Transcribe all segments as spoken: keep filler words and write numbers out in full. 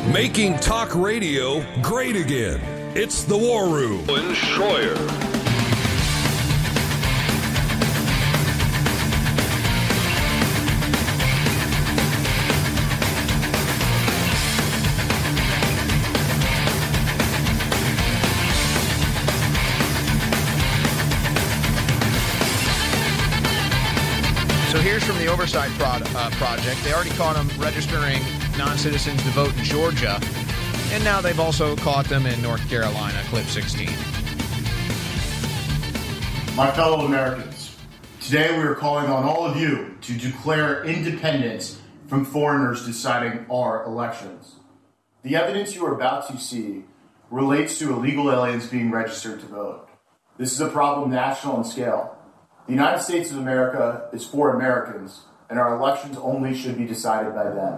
Making talk radio great again. It's the War Room. And Schroyer. So here's from the Oversight Pro- uh, Project. They already caught them registering non-citizens to vote in Georgia, and now they've also caught them in North Carolina. Clip sixteen. My fellow Americans, today we are calling on all of you to declare independence from foreigners deciding our elections. The evidence you are about to see relates to illegal aliens being registered to vote. This is a problem national in scale. The United States of America is for Americans, and our elections only should be decided by them.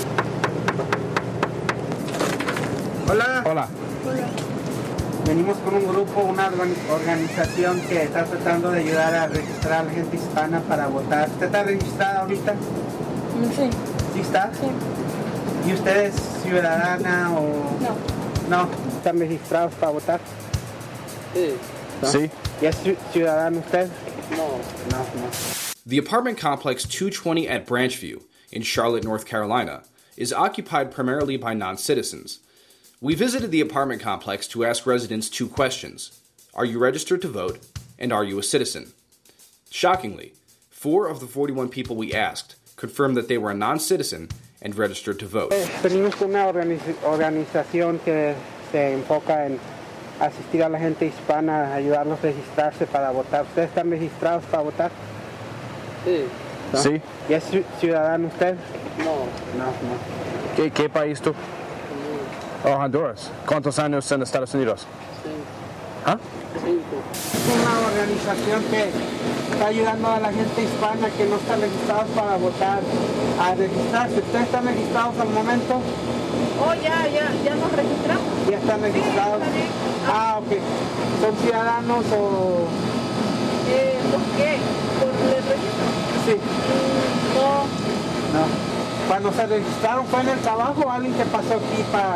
Hola. Hola. Hola. Venimos con un grupo, una organización que está tratando de ayudar a registrar a la gente hispana para votar. ¿Usted está registrada ahorita? Sí. ¿Sí está? Sí. ¿Y usted es ciudadana o...? No. ¿No? ¿Están registrados para votar? Sí. ¿No? Sí. ¿Y es ciudadano usted? No. No, no. The apartment complex two twenty at Branchview in Charlotte, North Carolina, is occupied primarily by non-citizens. We visited the apartment complex to ask residents two questions. Are you registered to vote? And are you a citizen? Shockingly, four of the forty-one people we asked confirmed that they were a non-citizen and registered to vote. Venimos con una organiz- organización que se enfoca en asistir a la gente hispana, ayudarlos a registrarse para votar. ¿Ustedes están registrados para votar? Sí. ¿No? Sí. ¿Y es ciudadano usted? No. No, no. ¿Qué, qué país tú? Oh, Honduras. ¿Cuántos años en Estados Unidos? Cinco. ¿Ah? Cinco. Es una organización que está ayudando a la gente hispana que no está registrados para votar a registrarse. ¿Ustedes están registrados al momento? Oh, ya, ya, ya nos registramos. ¿Ya están registrados? Sí, está bien. Ah, ok. ¿Son ciudadanos o...? Eh, ¿Por qué? ¿Por el registro? Sí. Mm, no. No. Cuando se registraron, ¿fue en el trabajo o alguien que pasó aquí para...?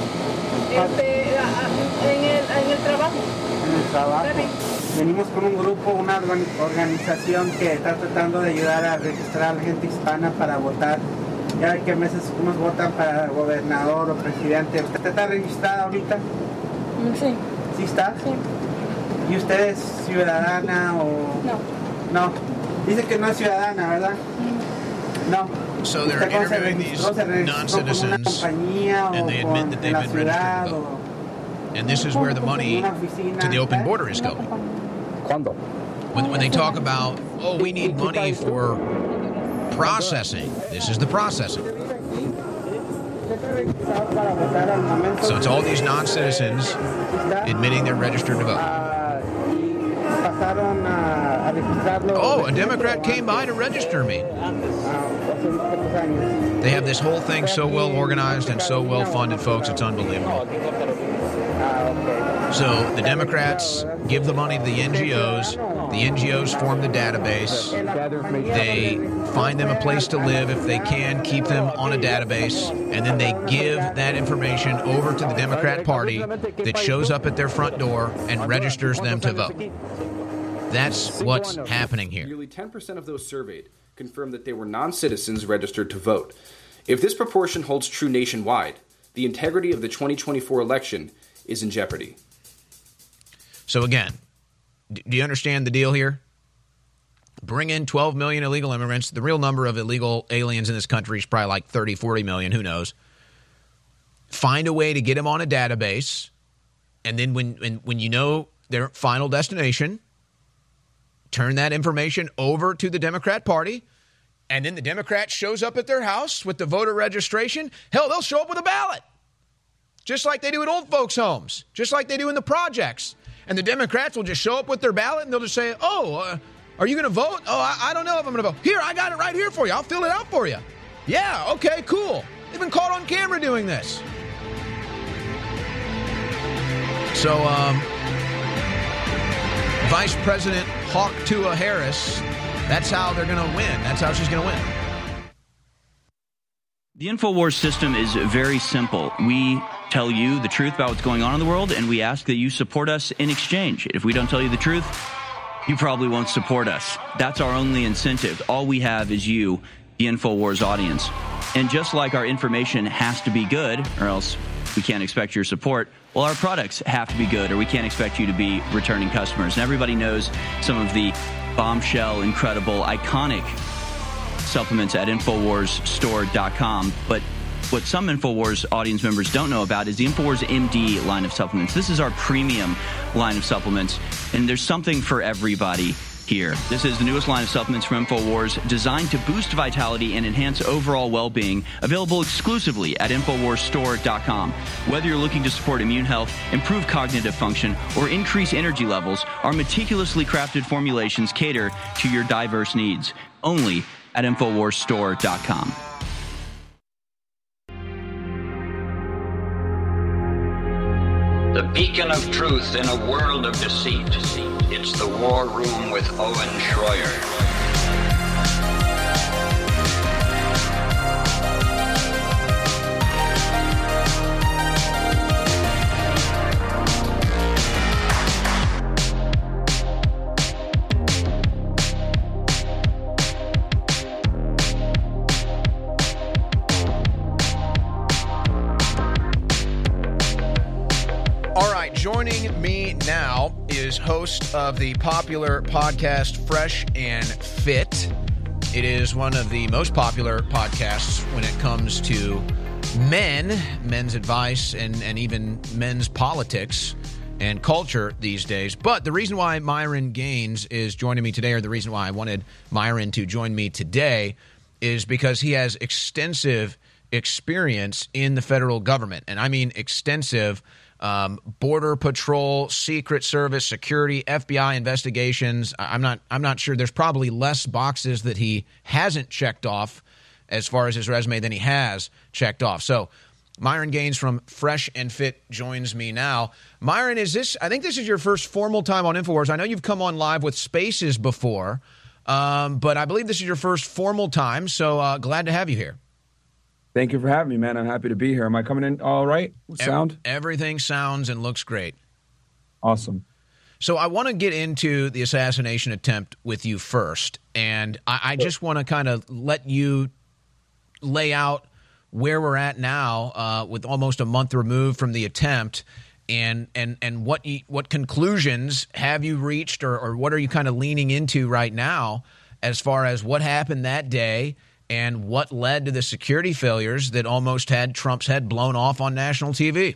Este, a- a- en, el, en el trabajo. En el trabajo. Está bien. Venimos con un grupo, una organ- organización que está tratando de ayudar a registrar a la gente hispana para votar. Ya ve que a veces unos votan para gobernador o presidente. ¿Usted está registrada ahorita? Mm, Sí. ¿Sí está? Sí. ¿Y usted es ciudadana o...? No. No. Dice que no es ciudadana, ¿verdad? No. So they're ¿Usted cómo se interviewing these registró? ¿Se registró con una non-citizens, compañía o and they admit con- that en la they've been ciudad registered to o- vote. And this is where the money to the open border is going. ¿Cuándo? When, when they talk about, oh, we need money for processing, this is the processing. So it's all these non-citizens admitting they're registered to vote. Oh, a Democrat came by to register me. They have this whole thing so well organized and so well funded, folks, it's unbelievable. So the Democrats give the money to the N G Os. The N G Os form the database. They find them a place to live if they can, keep them on a database, and then they give that information over to the Democrat Party that shows up at their front door and registers them to vote. That's what's happening here. Nearly ten percent of those surveyed confirmed that they were non-citizens registered to vote. If this proportion holds true nationwide, the integrity of the twenty twenty-four election is in jeopardy. So again, do you understand the deal here? Bring in twelve million illegal immigrants. The real number of illegal aliens in this country is probably like thirty, forty million. Who knows? Find a way to get them on a database. And then when, when, when you know their final destination, turn that information over to the Democrat Party. And then the Democrat shows up at their house with the voter registration. Hell, they'll show up with a ballot. Just like they do at old folks' homes. Just like they do in the projects. And the Democrats will just show up with their ballot and they'll just say, oh, uh, are you going to vote? Oh, I, I don't know if I'm going to vote. Here, I got it right here for you. I'll fill it out for you. Yeah, okay, cool. They've been caught on camera doing this. So, um, Vice President Hawk Tua Harris, that's how they're going to win. That's how she's going to win. The InfoWars system is very simple. We tell you the truth about what's going on in the world, and we ask that you support us in exchange. If we don't tell you the truth, you probably won't support us. That's our only incentive. All we have is you, the InfoWars audience. And just like our information has to be good, or else we can't expect your support, well, our products have to be good, or we can't expect you to be returning customers. And everybody knows some of the bombshell, incredible, iconic supplements at InfoWars Store dot com. But what some InfoWars audience members don't know about is the InfoWars M D line of supplements. This is our premium line of supplements, and there's something for everybody here. This is the newest line of supplements from InfoWars, designed to boost vitality and enhance overall well-being, available exclusively at InfoWars Store dot com. Whether you're looking to support immune health, improve cognitive function, or increase energy levels, our meticulously crafted formulations cater to your diverse needs. Only at InfoWars Store dot com. The beacon of truth in a world of deceit. It's the War Room with Owen Schroyer. Joining me now is host of the popular podcast Fresh and Fit. It is one of the most popular podcasts when it comes to men, men's advice, and, and even men's politics and culture these days. But the reason why Myron Gaines is joining me today, or the reason why I wanted Myron to join me today, is because he has extensive experience in the federal government. And I mean extensive. Um, Border Patrol, Secret Service, security, F B I investigations. I'm not I'm not sure. There's probably less boxes that he hasn't checked off as far as his resume than he has checked off. So Myron Gaines from Fresh and Fit joins me now. Myron, is this, I think this is your first formal time on InfoWars. I know you've come on live with Spaces before, um, but I believe this is your first formal time. So uh, glad to have you here. Thank you for having me, man. I'm happy to be here. Am I coming in all right? Sound? Everything sounds and looks great. Awesome. So I want to get into the assassination attempt with you first, and I, I just want to kind of let you lay out where we're at now uh, with almost a month removed from the attempt, and and and what you, what conclusions have you reached, or, or what are you kind of leaning into right now as far as what happened that day and what led to the security failures that almost had Trump's head blown off on national T V?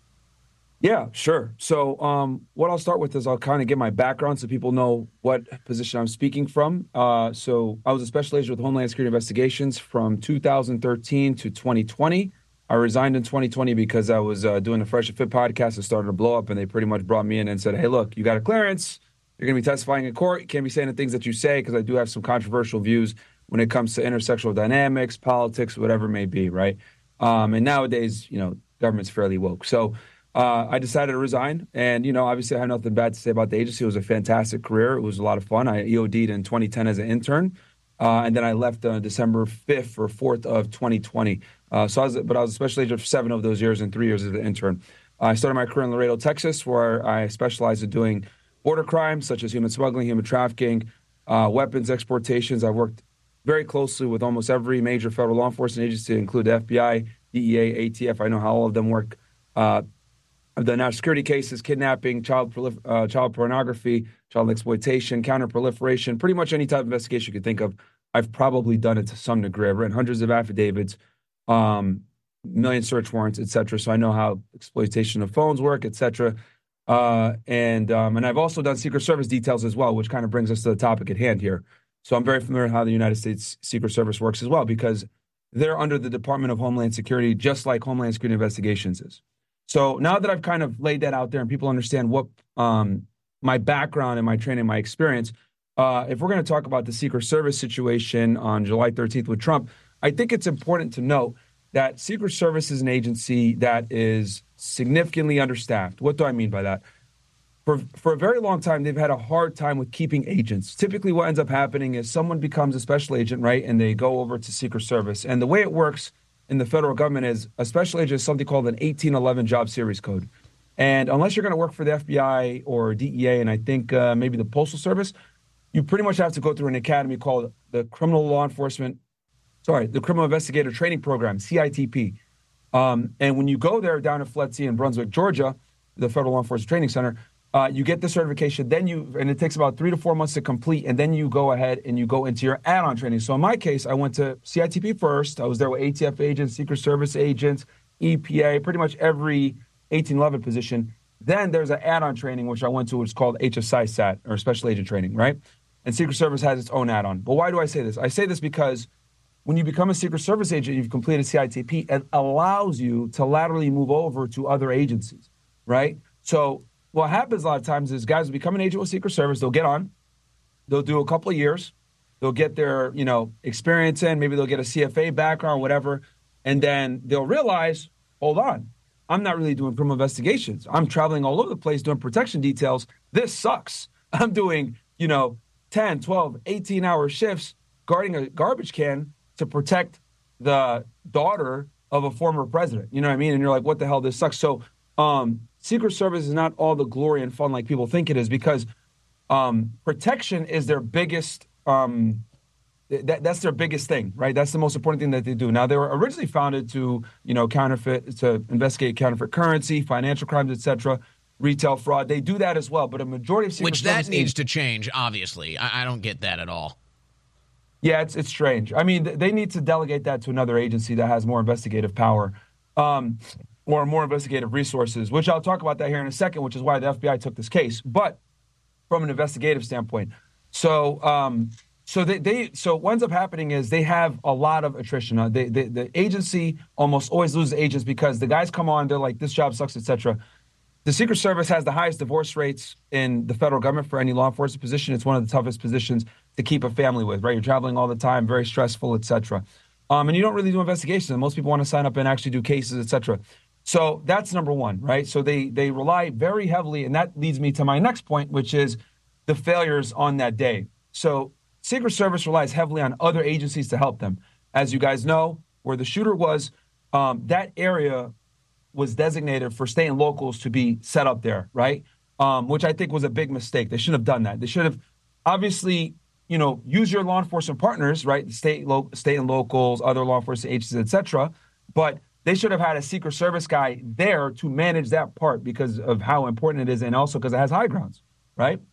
Yeah, sure. So um, what I'll start with is I'll kind of give my background so people know what position I'm speaking from. Uh, so I was a special agent with Homeland Security Investigations from two thousand thirteen to twenty twenty. I resigned in twenty twenty because I was uh, doing the Fresh and Fit podcast and started to blow up, and they pretty much brought me in and said, hey, look, you got a clearance. You're going to be testifying in court. You can't be saying the things that you say because I do have some controversial views when it comes to intersectional dynamics, politics, whatever it may be, right? Um, and nowadays, you know, government's fairly woke. So uh, I decided to resign. And, you know, obviously I have nothing bad to say about the agency. It was a fantastic career. It was a lot of fun. I E O D'd in twenty ten as an intern. Uh, and then I left on December fifth or fourth of twenty twenty. Uh, so I was, but I was a special agent for seven of those years and three years as an intern. Uh, I started my career in Laredo, Texas, where I specialized in doing border crimes such as human smuggling, human trafficking, uh, weapons exportations. I worked very closely with almost every major federal law enforcement agency, include the F B I, D E A, A T F. I know how all of them work. Uh, I've done national security cases, kidnapping, child prolif- uh, child pornography, child exploitation, counterproliferation, pretty much any type of investigation you could think of. I've probably done it to some degree. I've written hundreds of affidavits, um, million search warrants, et cetera. So I know how exploitation of phones work, et cetera. Uh, and um, and I've also done Secret Service details as well, which kind of brings us to the topic at hand here. So I'm very familiar with how the United States Secret Service works as well, because they're under the Department of Homeland Security, just like Homeland Security Investigations is. So now that I've kind of laid that out there and people understand what um, my background and my training, my experience, uh, if we're going to talk about the Secret Service situation on July thirteenth with Trump, I think it's important to note that Secret Service is an agency that is significantly understaffed. What do I mean by that? For, for a very long time, they've had a hard time with keeping agents. Typically what ends up happening is someone becomes a special agent, right, and they go over to Secret Service. And the way it works in the federal government is a special agent is something called an eighteen eleven job series code. And unless you're going to work for the F B I or D E A and I think uh, maybe the Postal Service, you pretty much have to go through an academy called the Criminal Law Enforcement, sorry, the Criminal Investigator Training Program, C I T P. Um, and when you go there down at F L E T C in Brunswick, Georgia, the Federal Law Enforcement Training Center, uh, you get the certification. Then you, and it takes about three to four months to complete, and then you go ahead and you go into your add-on training. So in my case, I went to C I T P first. I was there with A T F agents, Secret Service agents, E P A, pretty much every eighteen eleven position. Then there's an add-on training, which I went to, which is called H S I S A T, or Special Agent Training, right? And Secret Service has its own add-on. But why do I say this? I say this because when you become a Secret Service agent, you've completed C I T P, it allows you to laterally move over to other agencies, right? So what happens a lot of times is guys will become an agent with Secret Service, they'll get on, they'll do a couple of years, they'll get their, you know, experience in, maybe they'll get a C F A background, whatever, and then they'll realize, hold on, I'm not really doing criminal investigations. I'm traveling all over the place doing protection details. This sucks. I'm doing, you know, ten, twelve, eighteen hour shifts guarding a garbage can to protect the daughter of a former president. You know what I mean? And you're like, what the hell? This sucks. So um, Secret Service is not all the glory and fun like people think it is, because um, protection is their biggest, um, that, that's their biggest thing, right? That's the most important thing that they do. Now, they were originally founded to, you know, counterfeit, to investigate counterfeit currency, financial crimes, et cetera, retail fraud. They do that as well. But a majority of Secret Which that Service needs agents, to change, obviously. I, I don't get that at all. Yeah, it's it's strange. I mean, they need to delegate that to another agency that has more investigative power um, or more investigative resources, which I'll talk about that here in a second, which is why the F B I took this case. But from an investigative standpoint, so um, so they, they so what ends up happening is they have a lot of attrition. Uh, they, they, the agency almost always loses agents because the guys come on, they're like, this job sucks, et cetera. The Secret Service has the highest divorce rates in the federal government for any law enforcement position. It's one of the toughest positions to keep a family with, right? You're traveling all the time, very stressful, et cetera. Um, and you don't really do investigations. Most people want to sign up and actually do cases, et cetera. So that's number one, right? So they they rely very heavily, and that leads me to my next point, which is the failures on that day. So Secret Service relies heavily on other agencies to help them. As you guys know, where the shooter was, um, that area was designated for state and locals to be set up there, right? Um, which I think was a big mistake. They shouldn't have done that. They should have obviously, you know, use your law enforcement partners, right? State, lo- state and locals, other law enforcement agencies, et cetera. But they should have had a Secret Service guy there to manage that part because of how important it is, and also because it has high grounds, right?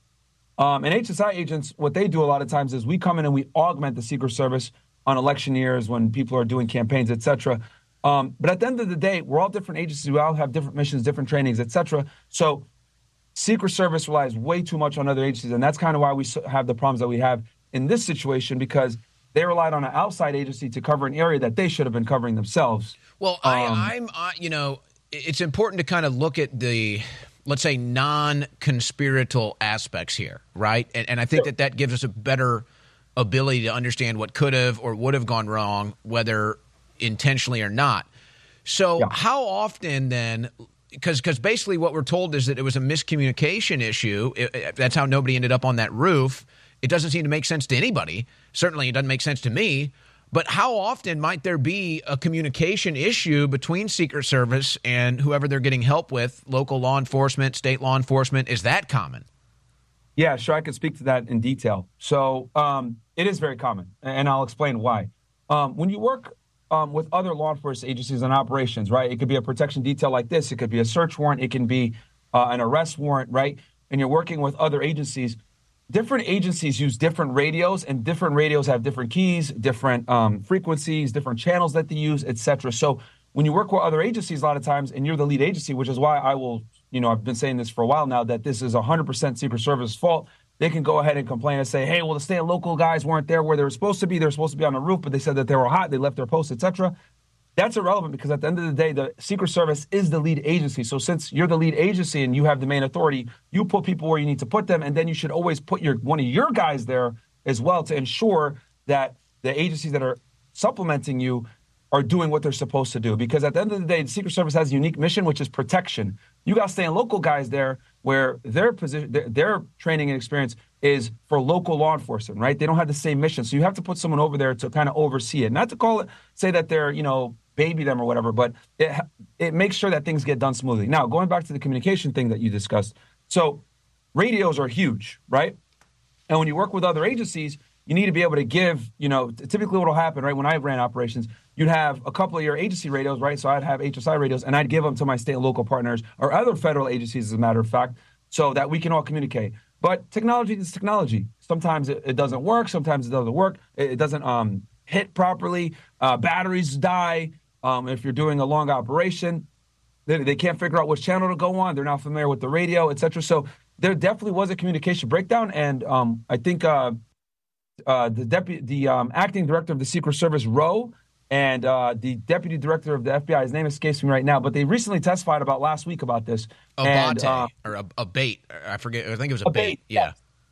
Um, and H S I agents, what they do a lot of times is we come in and we augment the Secret Service on election years when people are doing campaigns, et cetera. Um, but at the end of the day, we're all different agencies. We all have different missions, different trainings, et cetera. So Secret Service relies way too much on other agencies, and that's kind of why we have the problems that we have in this situation, because they relied on an outside agency to cover an area that they should have been covering themselves. Well, I, um, I'm, uh, you know, it's important to kind of look at the, let's say, non-conspiratorial aspects here, right? And, and I think sure. that that gives us a better ability to understand what could have or would have gone wrong, whether intentionally or not. So yeah. how often then, because because basically what we're told is that it was a miscommunication issue. It, it, that's how nobody ended up on that roof. It doesn't seem to make sense to anybody. Certainly it doesn't make sense to me. But how often might there be a communication issue between Secret Service and whoever they're getting help with, local law enforcement, state law enforcement? Is that common? Yeah, sure. I can speak to that in detail. So um, it is very common, and I'll explain why. Um, when you work Um, with other law enforcement agencies and operations, right? It could be a protection detail like this. It could be a search warrant. It can be uh, an arrest warrant, right? And you're working with other agencies. Different agencies use different radios, and different radios have different keys, different um, frequencies, different channels that they use, et cetera. So when you work with other agencies, a lot of times, and you're the lead agency, which is why I will, you know, I've been saying this for a while now, that this is one hundred percent Secret Service's fault. They can go ahead and complain and say, hey, well, the state and local guys weren't there where they were supposed to be. They were supposed to be on the roof, but they said that they were hot. They left their posts, et cetera. That's irrelevant, because at the end of the day, the Secret Service is the lead agency. So since you're the lead agency and you have the main authority, you put people where you need to put them, and then you should always put your one of your guys there as well to ensure that the agencies that are supplementing you are doing what they're supposed to do. Because at the end of the day, the Secret Service has a unique mission, which is protection. You got state and local guys there where their position, their, their training and experience is for local law enforcement, right? They don't have the same mission. So you have to put someone over there to kind of oversee it. Not to call it, say that they're, you know, baby them or whatever, but it, it makes sure that things get done smoothly. Now, going back to the communication thing that you discussed. So radios are huge, right? And when you work with other agencies, you need to be able to give, you know, typically what will happen, right? When I ran operations, you'd have a couple of your agency radios, right? So I'd have H S I radios, and I'd give them to my state and local partners or other federal agencies, as a matter of fact, so that we can all communicate. But technology is technology. Sometimes it, it doesn't work. Sometimes it doesn't work. It, it doesn't um, hit properly. Uh, batteries die. Um, if you're doing a long operation, they, they can't figure out which channel to go on. They're not familiar with the radio, et cetera. So there definitely was a communication breakdown. And um, I think uh, uh, the deputy, the um, acting director of the Secret Service, Rowe, and uh, the deputy director of the F B I, his name escapes me right now, but they recently testified about last week about this. Abate, uh, or a, a bait. I forget. I think it was a, a bait. bait. Yeah.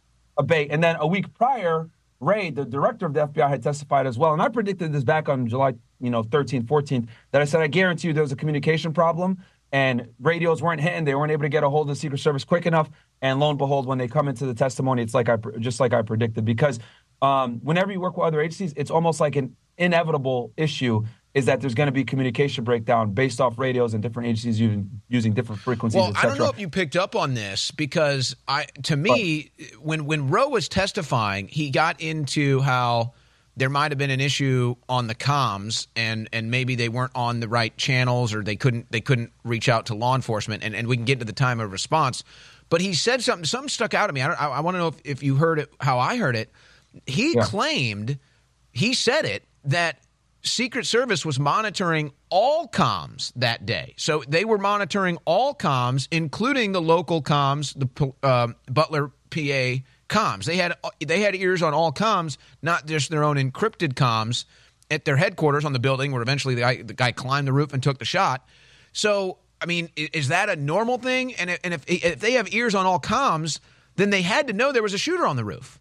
A bait. And then a week prior, Ray, the director of the F B I, had testified as well. And I predicted this back on July, you know, thirteenth, fourteenth, that I said, I guarantee you there was a communication problem and radios weren't hitting. They weren't able to get a hold of the Secret Service quick enough. And lo and behold, when they come into the testimony, it's like I just like I predicted. Because um, whenever you work with other agencies, it's almost like an inevitable issue is that there's going to be communication breakdown based off radios and different agencies using, using different frequencies, well, et cetera. I don't know if you picked up on this because I, to me, but, when when Rowe was testifying, he got into how there might have been an issue on the comms and and maybe they weren't on the right channels or they couldn't they couldn't reach out to law enforcement, and, and we can get to the time of response. But he said something something stuck out to me. I, I, I want to know if, if you heard it, how I heard it. He yeah. claimed, he said it, that Secret Service was monitoring all comms that day. So they were monitoring all comms, including the local comms, the uh, Butler, P A comms. They had they had ears on all comms, not just their own encrypted comms at their headquarters on the building where eventually the guy, the guy climbed the roof and took the shot. So, I mean, is that a normal thing? And if, and if, if they have ears on all comms, then they had to know there was a shooter on the roof.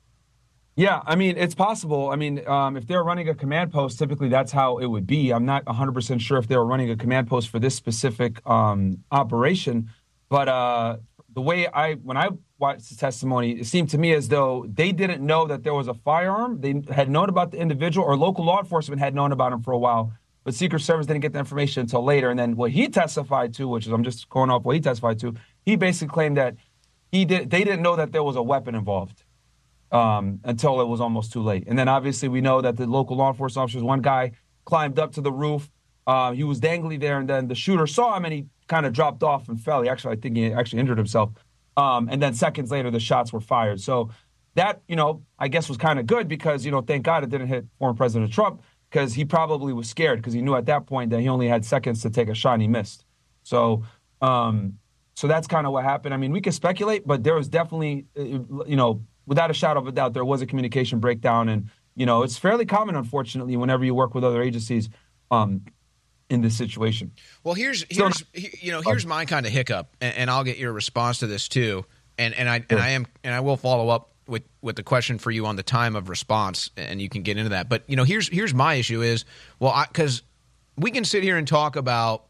Yeah, I mean, it's possible. I mean, um, if they're running a command post, typically that's how it would be. I'm not one hundred percent sure if they were running a command post for this specific um, operation. But uh, the way I, when I watched the testimony, it seemed to me as though they didn't know that there was a firearm. They had known about the individual, or local law enforcement had known about him for a while. But Secret Service didn't get the information until later. And then what he testified to, which is I'm just going off what he testified to, he basically claimed that he did. They didn't know that there was a weapon involved. Um, until it was almost too late. And then obviously we know that the local law enforcement officers, one guy climbed up to the roof. Uh, he was dangling there, and then the shooter saw him and he kind of dropped off and fell. He actually, I think he actually injured himself. Um, and then seconds later, the shots were fired. So that, you know, I guess was kind of good because, you know, thank God it didn't hit former President Trump because he probably was scared because he knew at that point that he only had seconds to take a shot and he missed. So, um, so that's kind of what happened. I mean, we could speculate, but there was definitely, you know, without a shadow of a doubt, there was a communication breakdown. And, you know, it's fairly common, unfortunately, whenever you work with other agencies um, in this situation. Well, here's, here's so, you know, here's my kind of hiccup, and, and I'll get your response to this too. And and I sure. and I am and I will follow up with, with the question for you on the time of response, and you can get into that. But, you know, here's here's my issue is, well, because we can sit here and talk about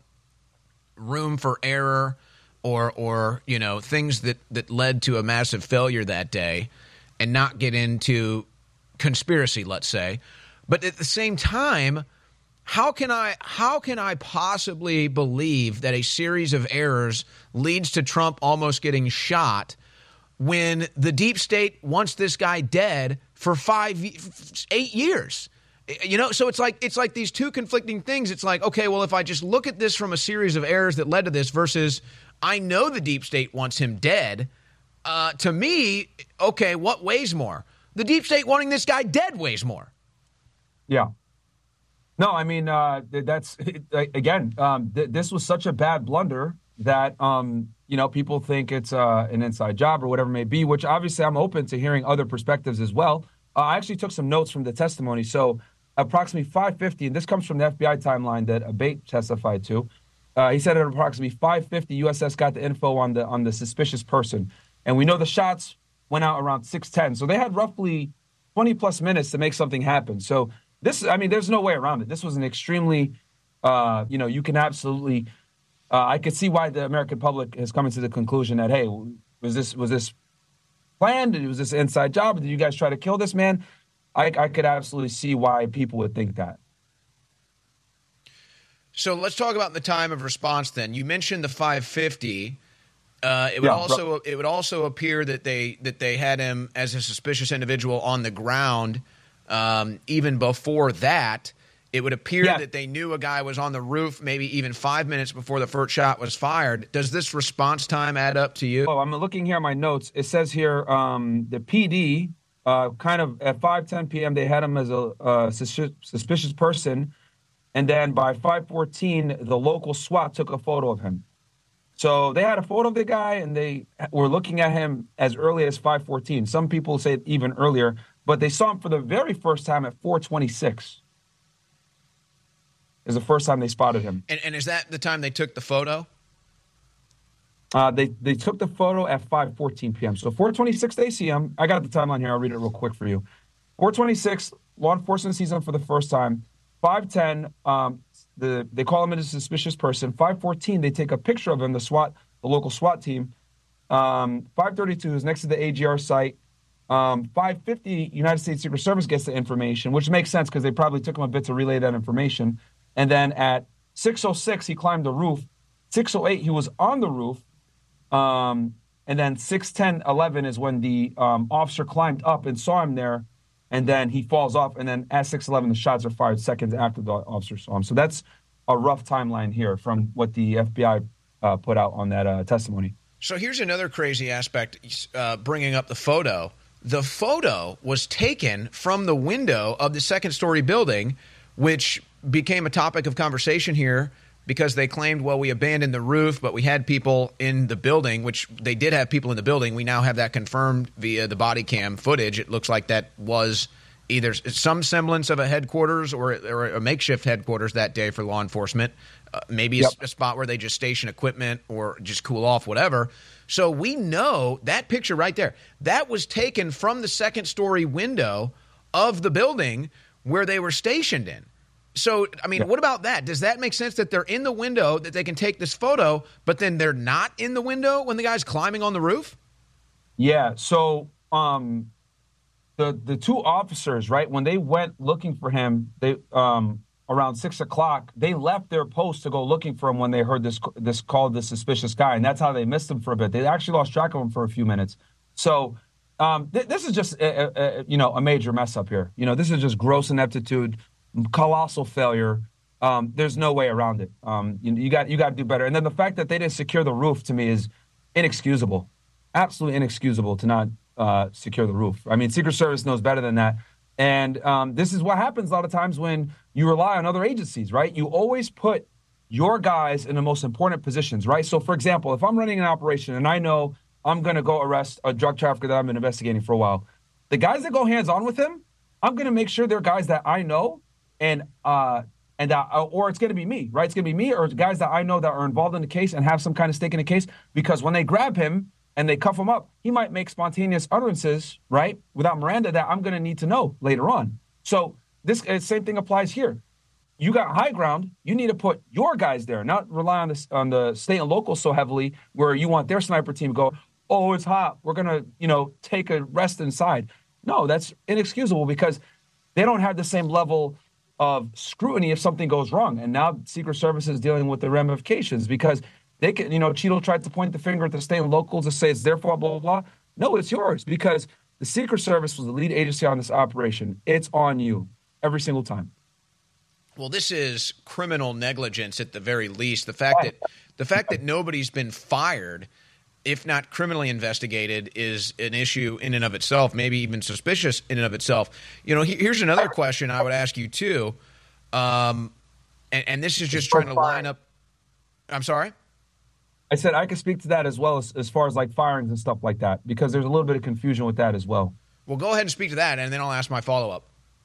room for error or, or you know, things that, that led to a massive failure that day, and not get into conspiracy, let's say. But at the same time, how can I how can I possibly believe that a series of errors leads to Trump almost getting shot when the deep state wants this guy dead for five, eight years? You know, so it's like it's like these two conflicting things. It's like, okay, well, if I just look at this from a series of errors that led to this versus I know the deep state wants him dead, Uh, to me, okay, what weighs more? The deep state wanting this guy dead weighs more. Yeah. No, I mean, uh, that's, again, um, th- this was such a bad blunder that, um, you know, people think it's uh, an inside job or whatever it may be, which obviously I'm open to hearing other perspectives as well. Uh, I actually took some notes from the testimony. So approximately five fifty, and this comes from the F B I timeline that Abate testified to. Uh, he said at approximately five fifty, U S S got the info on the on the suspicious person. And we know the shots went out around six ten. So they had roughly twenty plus minutes to make something happen. So this, I mean, there's no way around it. This was an extremely, uh, you know, you can absolutely, uh, I could see why the American public has come into the conclusion that, hey, was this, was this planned? And it was this inside job? Did you guys try to kill this man? I, I could absolutely see why people would think that. So let's talk about the time of response then. You mentioned the five fifty. Uh, it would Yeah, also bro. it would also appear that they that they had him as a suspicious individual on the ground. Um, even before that, it would appear Yeah. that they knew a guy was on the roof maybe even five minutes before the first shot was fired. Does this response time add up to you? Oh, I'm looking here at my notes. It says here um, the P D, uh, kind of at five ten p.m., they had him as a uh, sus- suspicious person. And then by five fourteen, the local SWAT took a photo of him. So they had a photo of the guy, and they were looking at him as early as five fourteen. Some people say even earlier, but they saw him for the very first time at four twenty-six. Is the first time they spotted him. And, and is that the time they took the photo? Uh, they they took the photo at five fourteen p.m. So four twenty-six, they see him. I got the timeline here. I'll read it real quick for you. four twenty-six, law enforcement sees him for the first time. five ten, um, the they call him a suspicious person. five fourteen, they take a picture of him, the SWAT, the local SWAT team. Um, five thirty-two is next to the A G R site. Um, five fifty, United States Secret Service gets the information, which makes sense because they probably took him a bit to relay that information. And then at six oh six, he climbed the roof. six oh eight, he was on the roof. Um, and then six ten, eleven is when the um, officer climbed up and saw him there. And then he falls off. And then at six eleven, the shots are fired seconds after the officer saw him. So that's a rough timeline here from what the F B I uh, put out on that uh, testimony. So here's another crazy aspect, uh, bringing up the photo. The photo was taken from the window of the second-story building, which became a topic of conversation here because they claimed, well, we abandoned the roof, but we had people in the building, which they did have people in the building. We now have that confirmed via the body cam footage. It looks like that was either some semblance of a headquarters or, or a makeshift headquarters that day for law enforcement. Uh, maybe Yep. a, a spot where they just station equipment or just cool off, whatever. So we know that picture right there, that was taken from the second story window of the building where they were stationed in. So, I mean, Yeah. what about that? Does that make sense that they're in the window, that they can take this photo, but then they're not in the window when the guy's climbing on the roof? Yeah. So um, the the two officers, right, when they went looking for him, they um, around six o'clock, they left their post to go looking for him when they heard this this call, this suspicious guy, and that's how they missed him for a bit. They actually lost track of him for a few minutes. So um, th- this is just a, a, you know a major mess up here. You know, this is just gross ineptitude, colossal failure. Um, there's no way around it. Um, you, you got you got to do better. And then the fact that they didn't secure the roof to me is inexcusable, absolutely inexcusable to not uh, secure the roof. I mean, Secret Service knows better than that. And um, this is what happens a lot of times when you rely on other agencies, right? You always put your guys in the most important positions, right? So, for example, if I'm running an operation and I know I'm going to go arrest a drug trafficker that I've been investigating for a while, the guys that go hands-on with him, I'm going to make sure they're guys that I know and uh, and that, or it's going to be me, right? It's going to be me or guys that I know that are involved in the case and have some kind of stake in the case, because when they grab him and they cuff him up, he might make spontaneous utterances, right, without Miranda that I'm going to need to know later on. So this uh, same thing applies here. You got high ground. You need to put your guys there, not rely on, this, on the state and local so heavily where you want their sniper team to go, oh, it's hot, we're going to, you know, take a rest inside. No, that's inexcusable because they don't have the same level of scrutiny if something goes wrong. And now Secret Service is dealing with the ramifications because they can, you know, Cheeto tried to point the finger at the state and locals to say it's their fault, blah, blah, blah. No, it's yours because the Secret Service was the lead agency on this operation. It's on you every single time. Well, this is criminal negligence at the very least. The fact that the fact that nobody's been fired, if not criminally investigated, is an issue in and of itself, maybe even suspicious in and of itself. You know, here's another question I would ask you too, um, and, and this is just trying to line up. I'm sorry? I said I could speak to that as well as, as far as like firings and stuff like that, because there's a little bit of confusion with that as well. Well, go ahead and speak to that, and then I'll ask my follow-up.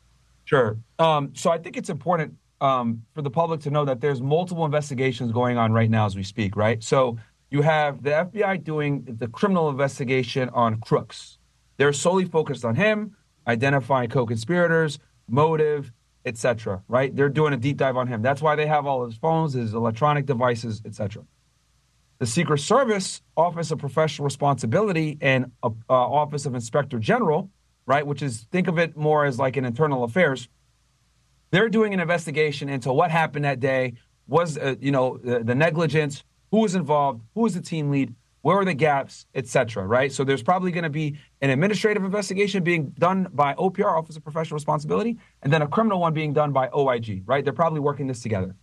Sure. Um, so I think it's important um, for the public to know that there's multiple investigations going on right now as we speak, right? So you have the F B I doing the criminal investigation on Crooks. They're solely focused on him, identifying co-conspirators, motive, et cetera, right? They're doing a deep dive on him. That's why they have all his phones, his electronic devices, et cetera. The Secret Service Office of Professional Responsibility and uh, uh, Office of Inspector General, right, which is, think of it more as like an internal affairs, they're doing an investigation into what happened that day, was, uh, you know, the, the negligence, who was involved, who was the team lead, where were the gaps, et cetera, right? So there's probably going to be an administrative investigation being done by O P R, Office of Professional Responsibility, and then a criminal one being done by O I G, right? They're probably working this together.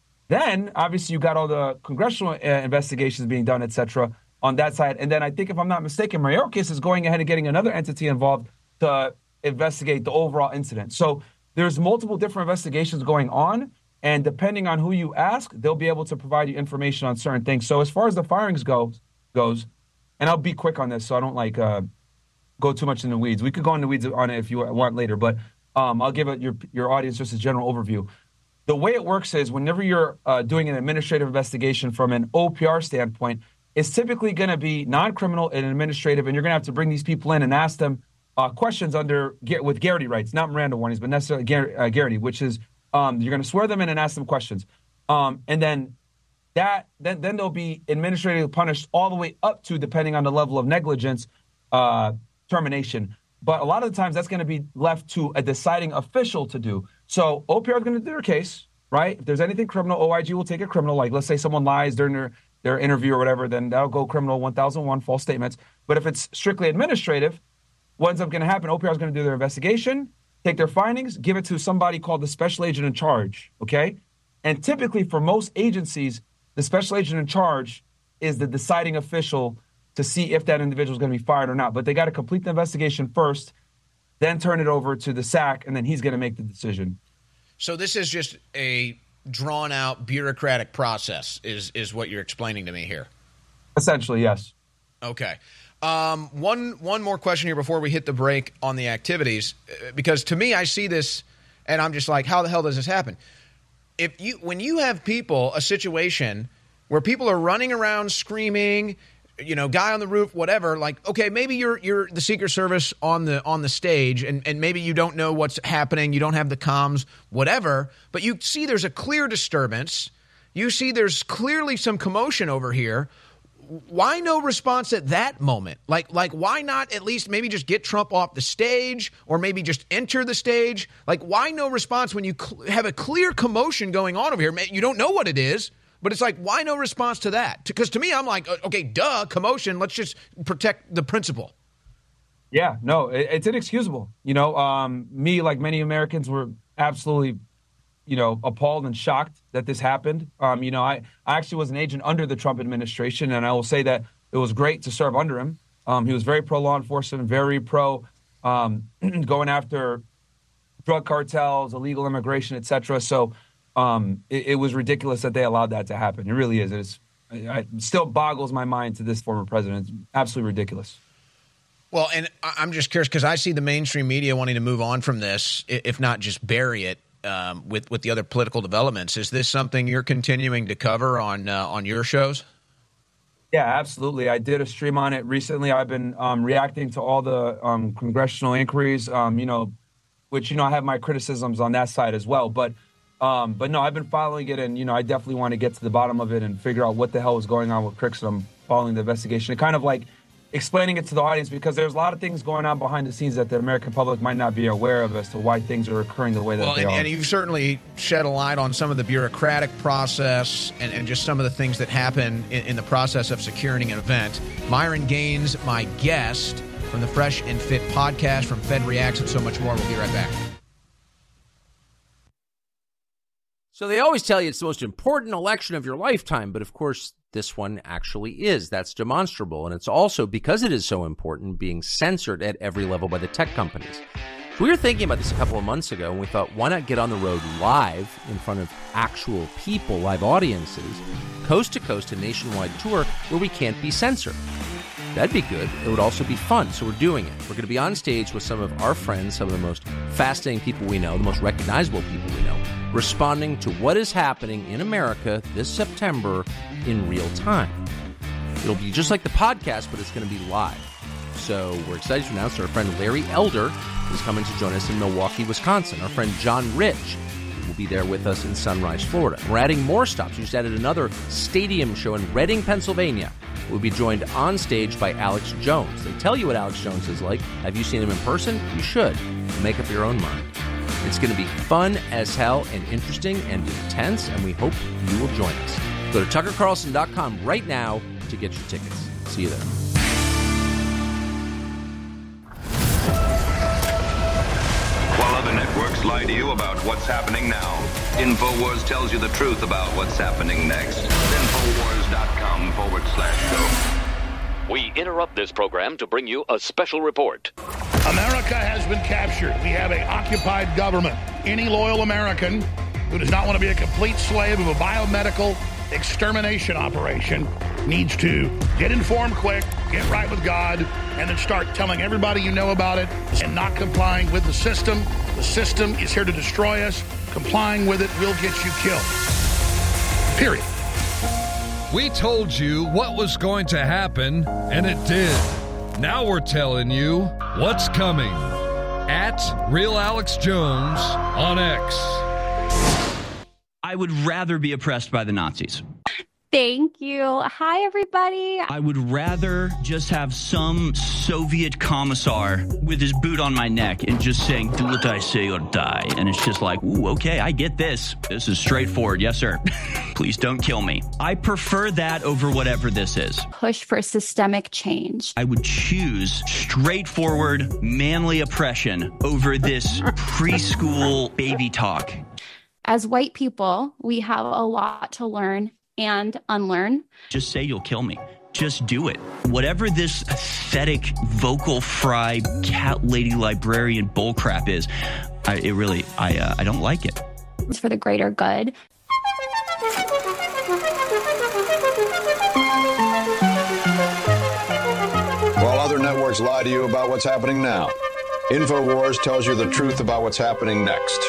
Then, obviously, you got all the congressional uh, investigations being done, et cetera, on that side. And then I think, if I'm not mistaken, Mayorkas is going ahead and getting another entity involved to investigate the overall incident. So there's multiple different investigations going on. And depending on who you ask, they'll be able to provide you information on certain things. So as far as the firings go, goes, and I'll be quick on this so I don't like uh, go too much in the weeds. We could go in the weeds on it if you want later, but um, I'll give it your, your audience just a general overview. The way it works is whenever you're uh, doing an administrative investigation from an O P R standpoint, it's typically going to be non-criminal and administrative, and you're going to have to bring these people in and ask them uh, questions under with Garrity rights, not Miranda warnings, but necessarily Gar- uh, Garrity, which is um, you're going to swear them in and ask them questions. Um, and then that then, then they'll be administratively punished all the way up to, depending on the level of negligence, uh, termination. But a lot of the times that's going to be left to a deciding official to do. So O P R is going to do their case, right? If there's anything criminal, O I G will take a criminal. Like, let's say someone lies during their, their interview or whatever, then that'll go criminal one thousand one, false statements. But if it's strictly administrative, what ends up going to happen, O P R is going to do their investigation, take their findings, give it to somebody called the special agent in charge, okay? And typically for most agencies, the special agent in charge is the deciding official to see if that individual is going to be fired or not. But they got to complete the investigation first, then turn it over to the S A C, and then he's going to make the decision. So this is just a drawn-out bureaucratic process is, is what you're explaining to me here? Essentially, yes. Okay. Um, one one more question here before we hit the break on the activities, because to me I see this and I'm just like, how the hell does this happen? If you when you have people, a situation where people are running around screaming, you know, guy on the roof, whatever, like, okay, maybe you're you're the Secret Service on the on the stage and, and maybe you don't know what's happening, you don't have the comms, whatever, but you see there's a clear disturbance, you see there's clearly some commotion over here. Why no response at that moment? Like, like, why not at least maybe just get Trump off the stage or maybe just enter the stage? Like, why no response when you cl- have a clear commotion going on over here? You don't know what it is, but it's like, why no response to that? Because to me, I'm like, okay, duh, commotion. Let's just protect the principle. Yeah, no, it, it's inexcusable. You know, um, me, like many Americans, were absolutely you know, appalled and shocked that this happened. Um, you know, I, I actually was an agent under the Trump administration, and I will say that it was great to serve under him. Um, he was very pro-law enforcement, very pro um, going after drug cartels, illegal immigration, et cetera. So um, it, it was ridiculous that they allowed that to happen. It really is. It, is, it still boggles my mind to this former president. It's absolutely ridiculous. Well, and I'm just curious because I see the mainstream media wanting to move on from this, if not just bury it. Um, with with the other political developments, is this something you're continuing to cover on uh, on your shows? Yeah, absolutely. I did a stream on it recently. I've been um, reacting to all the um, congressional inquiries, um, you know, which you know I have my criticisms on that side as well. But um, but no, I've been following it, and you know I definitely want to get to the bottom of it and figure out what the hell is going on with Crooks. I'm following the investigation, and kind of like explaining it to the audience, because there's a lot of things going on behind the scenes that the American public might not be aware of as to why things are occurring the way that well, they and, are. And you've certainly shed a light on some of the bureaucratic process and, and just some of the things that happen in, in the process of securing an event. Myron Gaines, my guest from the Fresh and Fit podcast from Fed Reacts and so much more. We'll be right back. So they always tell you it's the most important election of your lifetime, but of course this one actually is. That's demonstrable, and it's also, because it is so important, being censored at every level by the tech companies. So we were thinking about this a couple of months ago, and we thought, why not get on the road live in front of actual people, live audiences, coast to coast, a nationwide tour where we can't be censored. That'd be good. It would also be fun, so we're doing it. We're going to be on stage with some of our friends, some of the most fascinating people we know, the most recognizable people we know, responding to what is happening in America this September in real time. It'll be just like the podcast, but it's going to be live. So we're excited to announce our friend Larry Elder is coming to join us in Milwaukee, Wisconsin. Our friend John Rich will be there with us in Sunrise, Florida. We're adding more stops. We just added another stadium show in Reading, Pennsylvania. We'll be joined on stage by Alex Jones. They tell you what Alex Jones is like. Have you seen him in person? You should. Make up your own mind. It's going to be fun as hell and interesting and intense, and we hope you will join us. Go to tucker carlson dot com right now to get your tickets. See you there. While other networks lie to you about what's happening now, InfoWars tells you the truth about what's happening next. InfoWars.com forward slash show. We interrupt this program to bring you a special report. America has been captured. We have an occupied government. Any loyal American who does not want to be a complete slave of a biomedical extermination operation needs to get informed quick, get right with God, and then start telling everybody you know about it and not complying with the system. The system is here to destroy us. Complying with it will get you killed. Period. We told you what was going to happen, and it did. Now we're telling you what's coming. At Real Alex Jones on X. I would rather be oppressed by the Nazis. Thank you. Hi, everybody. I would rather just have some Soviet commissar with his boot on my neck and just saying, do what I say or die. And it's just like, ooh, okay, I get this. This is straightforward. Yes, sir. Please don't kill me. I prefer that over whatever this is. Push for systemic change. I would choose straightforward, manly oppression over this preschool baby talk. As white people, we have a lot to learn and unlearn. Just say you'll kill me. Just do it. Whatever this aesthetic, vocal fry, cat lady librarian bullcrap is, I, it really, I, uh, I don't like it. It's for the greater good. While other networks lie to you about what's happening now, InfoWars tells you the truth about what's happening next.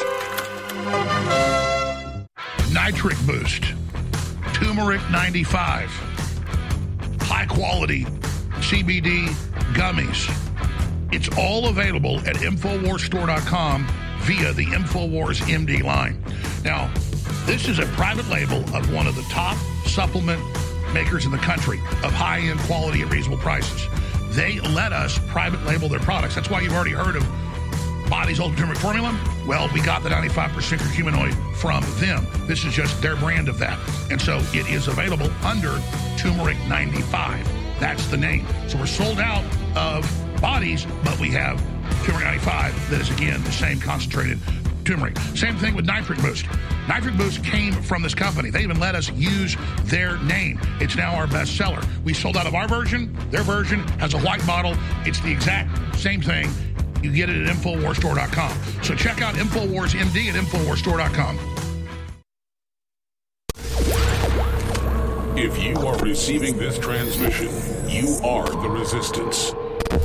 Nitric Boost. Turmeric ninety-five. High quality C B D gummies. It's all available at InfoWars Store dot com via the InfoWars M D line. Now, this is a private label of one of the top supplement makers in the country of high-end quality at reasonable prices. They let us private label their products. That's why you've already heard of Body's Ultimate Turmeric Formula. Well, we got the ninety-five percent curcuminoid from them. This is just their brand of that. And so it is available under Turmeric ninety-five. That's the name. So we're sold out of Bodies, but we have Turmeric ninety-five that is, again, the same concentrated turmeric. Same thing with Nitric Boost. Nitric Boost came from this company. They even let us use their name. It's now our best seller. We sold out of our version. Their version has a white bottle. It's the exact same thing. You get it at InfoWars Store dot com. So check out InfoWars M D at InfoWars Store dot com. If you are receiving this transmission, you are the resistance.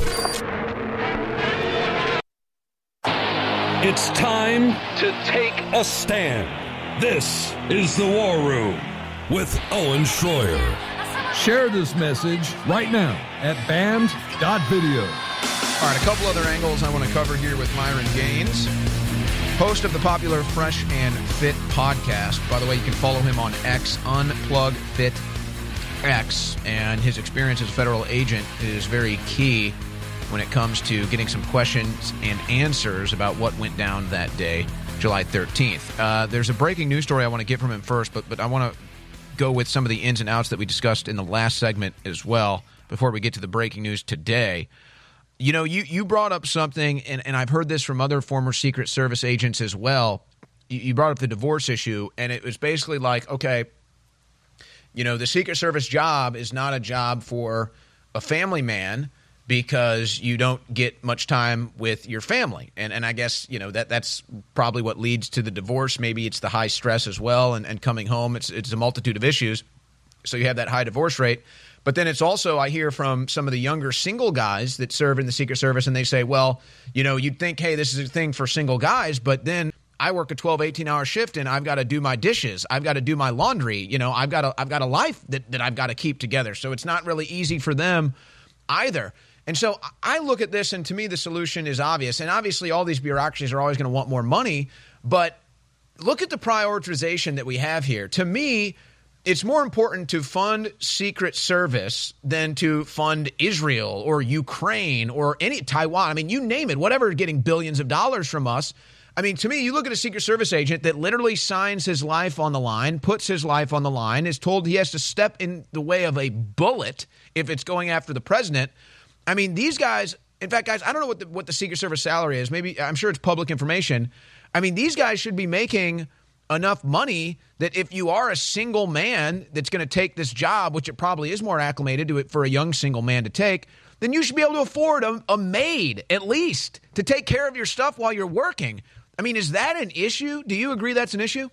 It's time to take a stand. This is the War Room with Owen Schroyer. Share this message right now at band dot video. All right, a couple other angles I want to cover here with Myron Gaines, host of the popular Fresh and Fit podcast. By the way, you can follow him on X, Unplug Fit X, and his experience as a federal agent is very key when it comes to getting some questions and answers about what went down that day, July thirteenth. Uh, there's a breaking news story I want to get from him first, but but I want to go with some of the ins and outs that we discussed in the last segment as well before we get to the breaking news today. You know, you, you brought up something, and, and I've heard this from other former Secret Service agents as well. You, you brought up the divorce issue, and it was basically like, okay, you know, the Secret Service job is not a job for a family man because you don't get much time with your family. And and I guess, you know, that that's probably what leads to the divorce. Maybe it's the high stress as well, and, and coming home. It's it's a multitude of issues. So you have that high divorce rate. But then it's also, I hear from some of the younger single guys that serve in the Secret Service, and they say, well, you know, you'd think, hey, this is a thing for single guys, but then I work a twelve, eighteen-hour shift, and I've got to do my dishes. I've got to do my laundry. You know, I've got a, I've got a life that, that I've got to keep together. So it's not really easy for them either. And so I look at this, and to me, the solution is obvious. And obviously, all these bureaucracies are always going to want more money, but look at the prioritization that we have here. To me, it's more important to fund Secret Service than to fund Israel or Ukraine or any Taiwan. I mean, you name it, whatever, getting billions of dollars from us. I mean, to me, you look at a Secret Service agent that literally signs his life on the line, puts his life on the line, is told he has to step in the way of a bullet if it's going after the president. I mean, these guys, in fact, guys, I don't know what the, what the Secret Service salary is. Maybe, I'm sure it's public information. I mean, these guys should be making enough money that if you are a single man that's going to take this job, which it probably is more acclimated to it for a young single man to take, then you should be able to afford a, a maid at least to take care of your stuff while you're working. I mean, is that an issue? Do you agree that's an issue?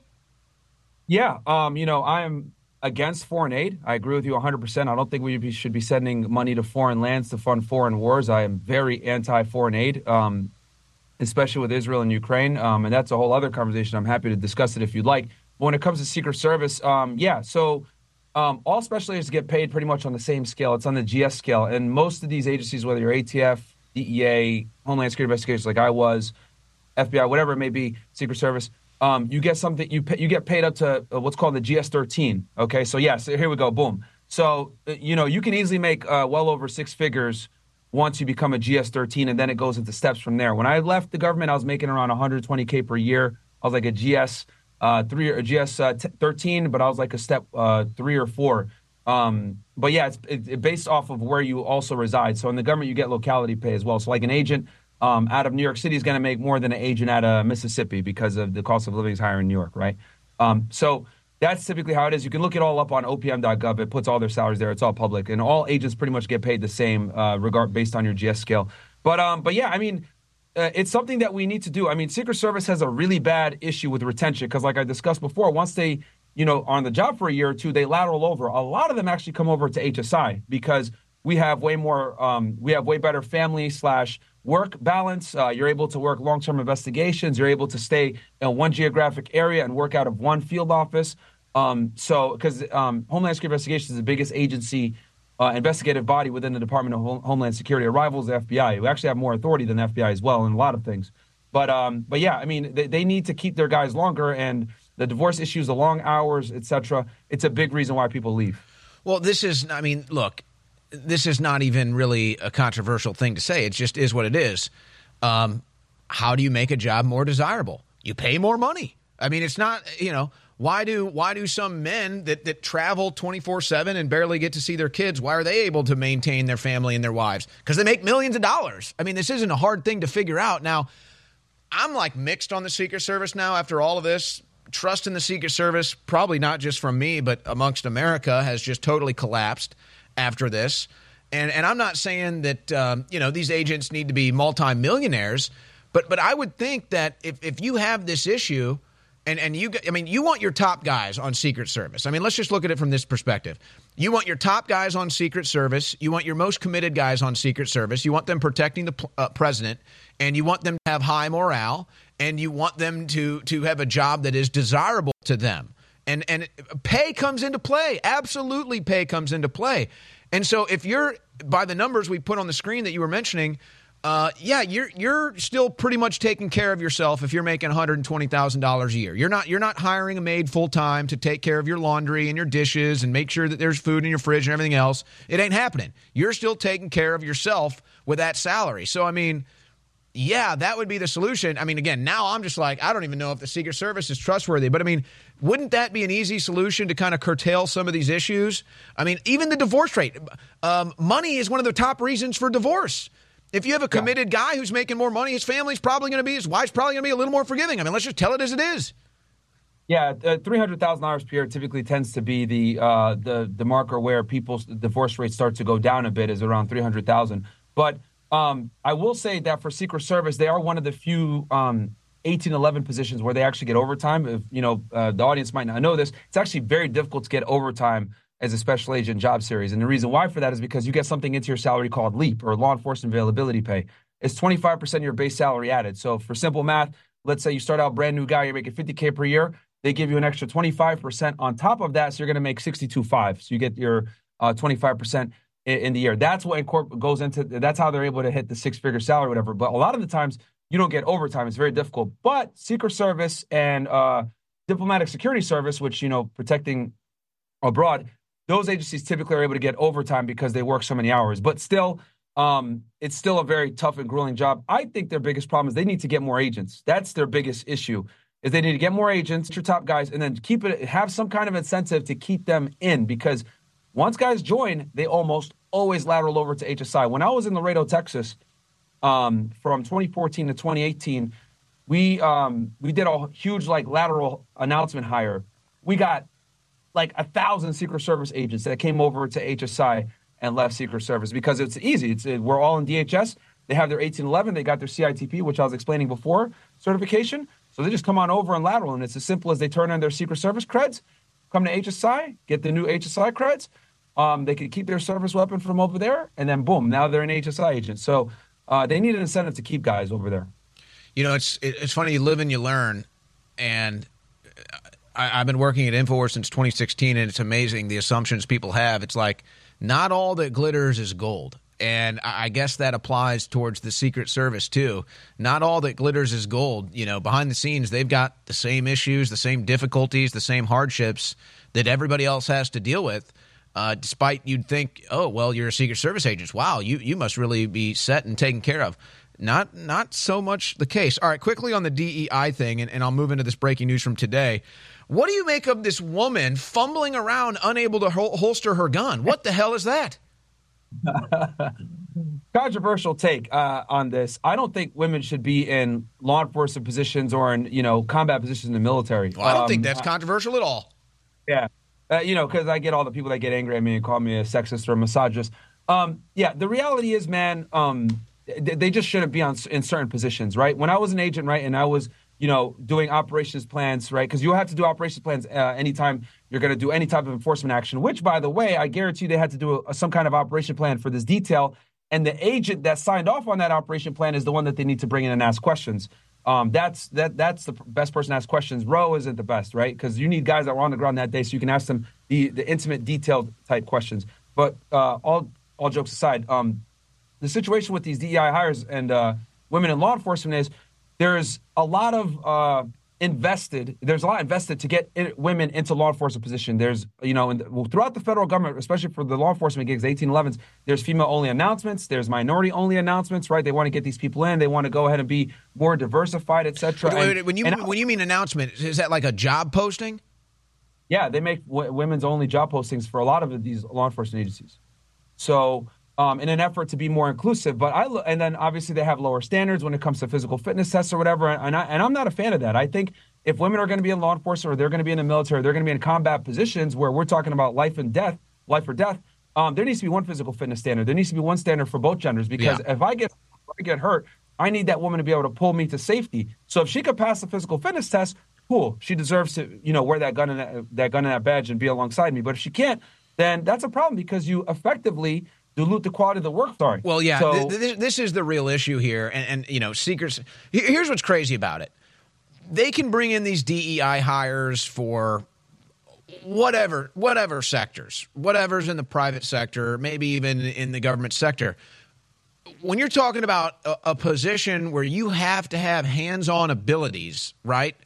Yeah. Um, you know, I am against foreign aid. I agree with you one hundred percent. I don't think we should be sending money to foreign lands to fund foreign wars. I am very anti-foreign aid. Um, especially with Israel and Ukraine. Um, and that's a whole other conversation. I'm happy to discuss it if you'd like. But when it comes to Secret Service, um, yeah, so um, all special agents get paid pretty much on the same scale. It's on the G S scale. And most of these agencies, whether you're A T F, D E A, Homeland Security Investigations like I was, F B I, whatever it may be, Secret Service, um, you get something, you pay, you get paid up to uh, what's called the G S thirteen. Okay, so yes, here we go, boom. So, uh, you know, you can easily make uh, well over six figures once you become a G S thirteen, and then it goes into steps from there. When I left the government, I was making around one hundred twenty K per year. I was like a G S uh, three or G S uh, thirteen, but I was like a step uh, three or four. Um, but yeah, it's it, it based off of where you also reside. So in the government, you get locality pay as well. So like an agent um, out of New York City is going to make more than an agent out of Mississippi because of the cost of living is higher in New York, right? Um, so that's typically how it is. You can look it all up on O P M dot gov. It puts all their salaries there. It's all public. And all agents pretty much get paid the same uh, regard based on your G S scale. But, um, but yeah, I mean, uh, it's something that we need to do. I mean, Secret Service has a really bad issue with retention because like I discussed before, once they, you know, are on the job for a year or two, they lateral over. A lot of them actually come over to H S I because we have way more, um, we have way better family slash work balance. Uh, you're able to work long-term investigations. You're able to stay in one geographic area and work out of one field office. Um, so, because um, Homeland Security Investigations is the biggest agency, uh, investigative body within the Department of Hom- Homeland Security. It rivals the F B I. We actually have more authority than the F B I as well in a lot of things. But, um, but yeah, I mean, they, they need to keep their guys longer, and the divorce issues, the long hours, et cetera. It's a big reason why people leave. Well, this is, I mean, look, this is not even really a controversial thing to say. It just is what it is. Um, how do you make a job more desirable? You pay more money. I mean, it's not, you know. Why do why do some men that, that travel twenty-four seven and barely get to see their kids, why are they able to maintain their family and their wives? Because they make millions of dollars. I mean, this isn't a hard thing to figure out. Now, I'm like mixed on the Secret Service now after all of this. Trust in the Secret Service, probably not just from me, but amongst America, has just totally collapsed after this. And and I'm not saying that, um, you know, these agents need to be multimillionaires, but but I would think that if, if you have this issue, And and you, I mean, you want your top guys on Secret Service. I mean, let's just look at it from this perspective. You want your top guys on Secret Service. You want your most committed guys on Secret Service. You want them protecting the uh, president, and you want them to have high morale, and you want them to to have a job that is desirable to them. And and pay comes into play. Absolutely, pay comes into play. And so, if you're by the numbers we put on the screen that you were mentioning. Uh, yeah, you're you're still pretty much taking care of yourself if you're making one hundred twenty thousand dollars a year. You're not you're not hiring a maid full time to take care of your laundry and your dishes and make sure that there's food in your fridge and everything else. It ain't happening. You're still taking care of yourself with that salary. So I mean, yeah, that would be the solution. I mean, again, now I'm just like, I don't even know if the Secret Service is trustworthy. But I mean, wouldn't that be an easy solution to kind of curtail some of these issues? I mean, even the divorce rate. Um, money is one of the top reasons for divorce. If you have a committed yeah. guy who's making more money, his family's probably going to be, his wife's probably going to be a little more forgiving. I mean, let's just tell it as it is. Yeah, uh, three hundred thousand dollars per year typically tends to be the uh, the the marker where people's divorce rates start to go down a bit, is around three hundred thousand dollars. But um, I will say that for Secret Service, they are one of the few um, eighteen eleven positions where they actually get overtime. If you know, uh, the audience might not know this, it's actually very difficult to get overtime as a special agent job series. And the reason why for that is because you get something into your salary called LEAP, or law enforcement availability pay. It's twenty-five percent of your base salary added. So for simple math, let's say you start out brand new guy, you're making fifty K per year. They give you an extra twenty-five percent on top of that. So you're going to make sixty-two point five. So you get your uh, twenty-five percent in, in the year. That's what incorp- goes into, that's how they're able to hit the six figure salary, whatever. But a lot of the times you don't get overtime. It's very difficult. But Secret Service and uh, Diplomatic Security Service, which, you know, protecting abroad, those agencies typically are able to get overtime because they work so many hours. But still, um, it's still a very tough and grueling job. I think their biggest problem is they need to get more agents. That's their biggest issue, is they need to get more agents, your top guys, and then keep it, have some kind of incentive to keep them in, because once guys join, they almost always lateral over to H S I. When I was in Laredo, Texas, um, from twenty fourteen to twenty eighteen, we um, we did a huge like lateral announcement hire. We got like a thousand Secret Service agents that came over to H S I and left Secret Service because it's easy. It's it, we're all in D H S. They have their eighteen eleven. They got their C I T P, which I was explaining before, certification. So they just come on over and lateral, and it's as simple as they turn in their Secret Service creds, come to H S I, get the new H S I creds. Um, they can keep their service weapon from over there, and then boom, now they're an H S I agent. So uh, they need an incentive to keep guys over there. You know, it's it's funny. You live and you learn, and I, I've been working at InfoWars since twenty sixteen, and it's amazing the assumptions people have. It's like not all that glitters is gold. And I guess that applies towards the Secret Service, too. Not all that glitters is gold. You know, behind the scenes, they've got the same issues, the same difficulties, the same hardships that everybody else has to deal with, uh, despite you'd think, oh, well, you're a Secret Service agent. Wow, you, you must really be set and taken care of. Not not so much the case. All right, quickly on the D E I thing, and, and I'll move into this breaking news from today. What do you make of this woman fumbling around, unable to hol- holster her gun? What the hell is that? Controversial take uh, on this. I don't think women should be in law enforcement positions or in, you know, combat positions in the military. Well, I don't um, think that's controversial at all. Yeah. Uh, you know, because I get all the people that get angry at me and call me a sexist or a misogynist. Um, yeah, the reality is, man, um, they, they just shouldn't be on in certain positions, right? When I was an agent, right, and I was, you know, doing operations plans, right, because you have to do operations plans uh, anytime you're going to do any type of enforcement action, which, by the way, I guarantee they had to do a, some kind of operation plan for this detail. And the agent that signed off on that operation plan is the one that they need to bring in and ask questions. Um, that's that that's the best person to ask questions. Roe isn't the best, right? Because you need guys that were on the ground that day so you can ask them the, the intimate, detailed type questions. But uh, all all jokes aside, um, the situation with these D E I hires and uh, women in law enforcement is there's a lot of uh, invested. There's a lot invested to get in, women into law enforcement position. There's, you know, in the, well, throughout the federal government, especially for the law enforcement gigs, eighteen elevens, there's female-only announcements. There's minority-only announcements, right? They want to get these people in. They want to go ahead and be more diversified, et cetera. Wait, wait, when you and, when you mean announcement, is that like a job posting? Yeah, they make w- women's only job postings for a lot of these law enforcement agencies. So. Um, in an effort to be more inclusive, but I and then obviously they have lower standards when it comes to physical fitness tests or whatever, and I and I'm not a fan of that. I think if women are going to be in law enforcement or they're going to be in the military, they're going to be in combat positions where we're talking about life and death, life or death. Um, there needs to be one physical fitness standard. There needs to be one standard for both genders because yeah. if I get if I get hurt, I need that woman to be able to pull me to safety. So if she could pass the physical fitness test, cool, she deserves to you know wear that gun and that, that gun and that badge and be alongside me. But if she can't, then that's a problem because you effectively dilute the quality of the work. Sorry. Well, yeah, so, th- th- this is the real issue here. And, and, you know, secrets. Here's what's crazy about it. They can bring in these D E I hires for whatever, whatever sectors, whatever's in the private sector, maybe even in the government sector. When you're talking about a, a position where you have to have hands-on abilities, right?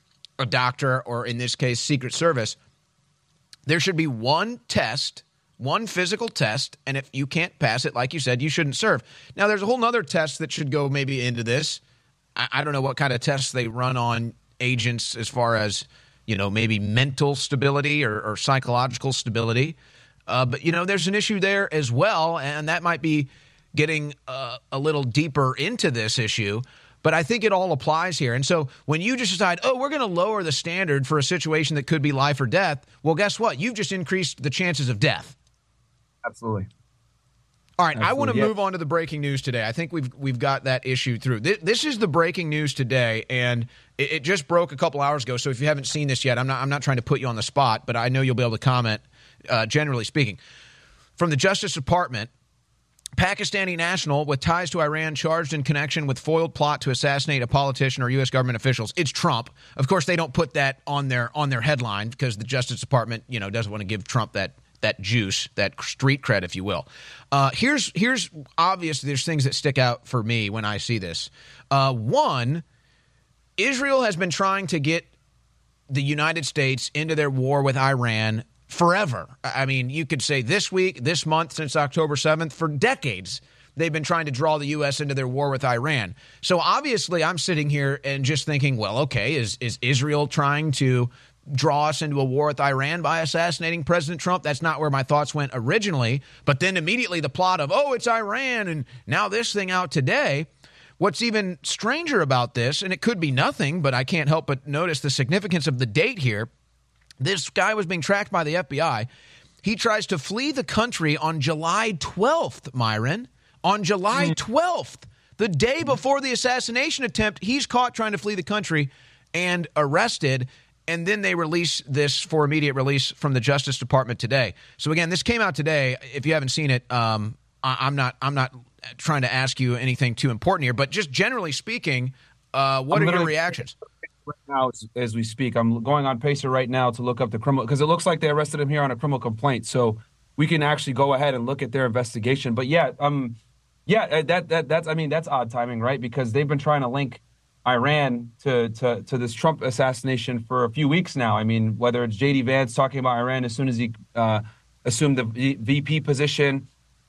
A doctor, or in this case, Secret Service, there should be one test, one physical test, and if you can't pass it, like you said, you shouldn't serve. Now, there's a whole other test that should go maybe into this. I, I don't know what kind of tests they run on agents as far as, you know, maybe mental stability or, or psychological stability. Uh, but, you know, there's an issue there as well, and that might be getting uh, a little deeper into this issue. But I think it all applies here. And so when you just decide, oh, we're going to lower the standard for a situation that could be life or death, well, guess what? You've just increased the chances of death. Absolutely. All right, Absolutely. I want to yeah. move on to the breaking news today. I think we've we've got that issue through. This, this is the breaking news today, and it, it just broke a couple hours ago. So if you haven't seen this yet, I'm not I'm not trying to put you on the spot, but I know you'll be able to comment. Uh, generally speaking, from the Justice Department, Pakistani national with ties to Iran charged in connection with foiled plot to assassinate a politician or U S government officials. It's Trump. Of course, they don't put that on their on their headline because the Justice Department, you know, doesn't want to give Trump that that juice, that street cred, if you will. Uh, here's here's obvious. There's things that stick out for me when I see this. Uh, one, Israel has been trying to get the United States into their war with Iran forever. I mean, you could say this week, this month, since October seventh, for decades. They've been trying to draw the U S into their war with Iran. So obviously I'm sitting here and just thinking, well, okay, is is Israel trying to draw us into a war with Iran by assassinating President Trump? That's not where my thoughts went originally. But then immediately the plot of, oh, it's Iran, and now this thing out today. What's even stranger about this, and it could be nothing, but I can't help but notice the significance of the date here. This guy was being tracked by the F B I. He tries to flee the country on July twelfth, Myron. On July twelfth, the day before the assassination attempt, he's caught trying to flee the country and arrested. And then they release this for immediate release from the Justice Department today. So again, this came out today. If you haven't seen it, um, I, I'm not. I'm not trying to ask you anything too important here, but just generally speaking, uh, what I'm are your reactions? Right now, as, as we speak, I'm going on Pacer right now to look up the criminal, because it looks like they arrested him here on a criminal complaint. So we can actually go ahead and look at their investigation. But yeah, um. Yeah, that that that's I mean that's odd timing, right? Because they've been trying to link Iran to to to this Trump assassination for a few weeks now. I mean, whether it's J D Vance talking about Iran as soon as he uh, assumed the V P position.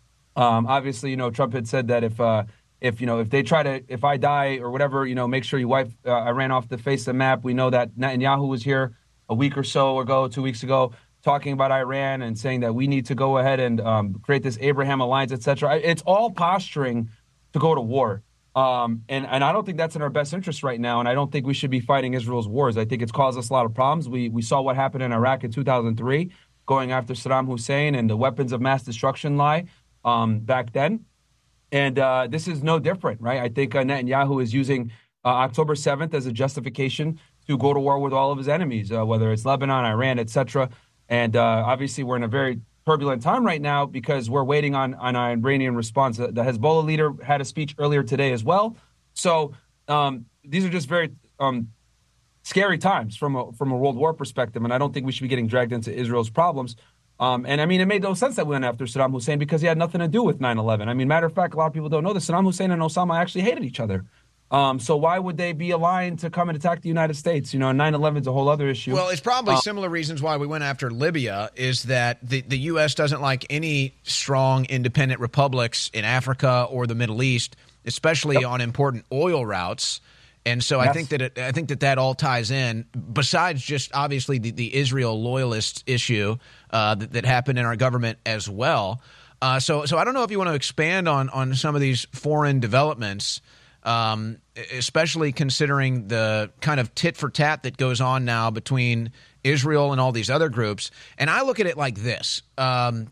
Um, obviously, you know, Trump had said that if uh, if you know if they try to if I die or whatever, you know, make sure you wipe uh, Iran off the face of the map. We know that Netanyahu was here a week or so ago, two weeks ago, talking about Iran and saying that we need to go ahead and um, create this Abraham alliance, et cetera. It's all posturing to go to war. Um, and, and I don't think that's in our best interest right now. And I don't think we should be fighting Israel's wars. I think it's caused us a lot of problems. We we saw what happened in Iraq in two thousand three, going after Saddam Hussein and the weapons of mass destruction lie um, back then. And uh, this is no different, right? I think uh, Netanyahu is using uh, October seventh as a justification to go to war with all of his enemies, uh, whether it's Lebanon, Iran, et cetera. And uh, obviously, we're in a very turbulent time right now because we're waiting on, on an Iranian response. The Hezbollah leader had a speech earlier today as well. So um, these are just very um, scary times from a, from a World War perspective. And I don't think we should be getting dragged into Israel's problems. Um, and I mean, it made no sense that we went after Saddam Hussein because he had nothing to do with nine eleven. I mean, matter of fact, a lot of people don't know this. Saddam Hussein and Osama actually hated each other. Um, so why would they be aligned to come and attack the United States? You know, nine eleven is a whole other issue. Well, it's probably um, similar reasons why we went after Libya is that the, the U S doesn't like any strong independent republics in Africa or the Middle East, especially yep. on important oil routes. And so yes. I think that it, I think that that all ties in, besides just obviously the, the Israel loyalist issue uh, that, that happened in our government as well. Uh, so so I don't know if you want to expand on on some of these foreign developments. Um, especially considering the kind of tit for tat that goes on now between Israel and all these other groups. And I look at it like this. Um,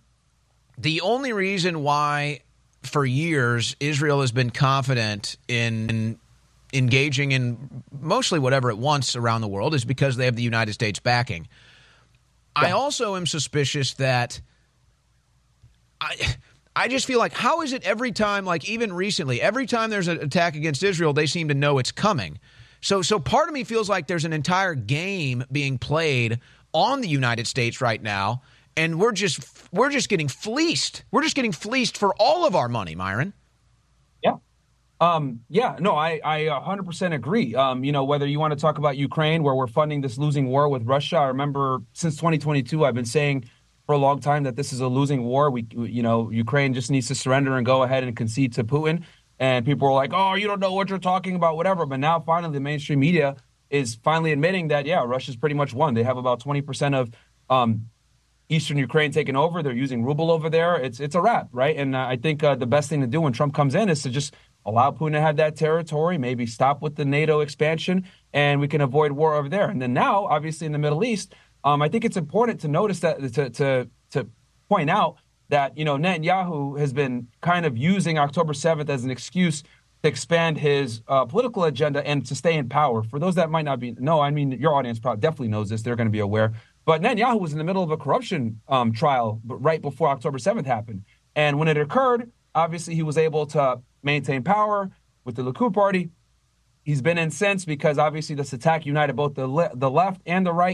the only reason why for years Israel has been confident in, in engaging in mostly whatever it wants around the world is because they have the United States backing. Yeah. I also am suspicious that I... I just feel like, how is it every time, like even recently, every time there's an attack against Israel, they seem to know it's coming. So so part of me feels like there's an entire game being played on the United States right now, and we're just we're just getting fleeced. We're just getting fleeced for all of our money, Myron. Yeah. Um, yeah, no, I, I one hundred percent agree. Um, you know, whether you want to talk about Ukraine, where we're funding this losing war with Russia, I remember since twenty twenty-two, I've been saying for a long time that this is a losing war. We, you know, Ukraine just needs to surrender and go ahead and concede to Putin. And people were like, oh, you don't know what you're talking about, whatever. But now finally the mainstream media is finally admitting that, yeah, Russia's pretty much won. They have about twenty percent of um, Eastern Ukraine taken over. They're using ruble over there. It's it's a wrap, right? And uh, I think uh, the best thing to do when Trump comes in is to just allow Putin to have that territory, maybe stop with the NATO expansion, and we can avoid war over there. And then now, obviously, in the Middle East, Um, I think it's important to notice that to, to to point out that, you know, Netanyahu has been kind of using October seventh as an excuse to expand his uh, political agenda and to stay in power. For those that might not be know, I mean, your audience probably definitely knows this. They're going to be aware. But Netanyahu was in the middle of a corruption um, trial right before October seventh happened. And when it occurred, obviously he was able to maintain power with the Likud party. He's been in since because obviously this attack united both the le- the left and the right.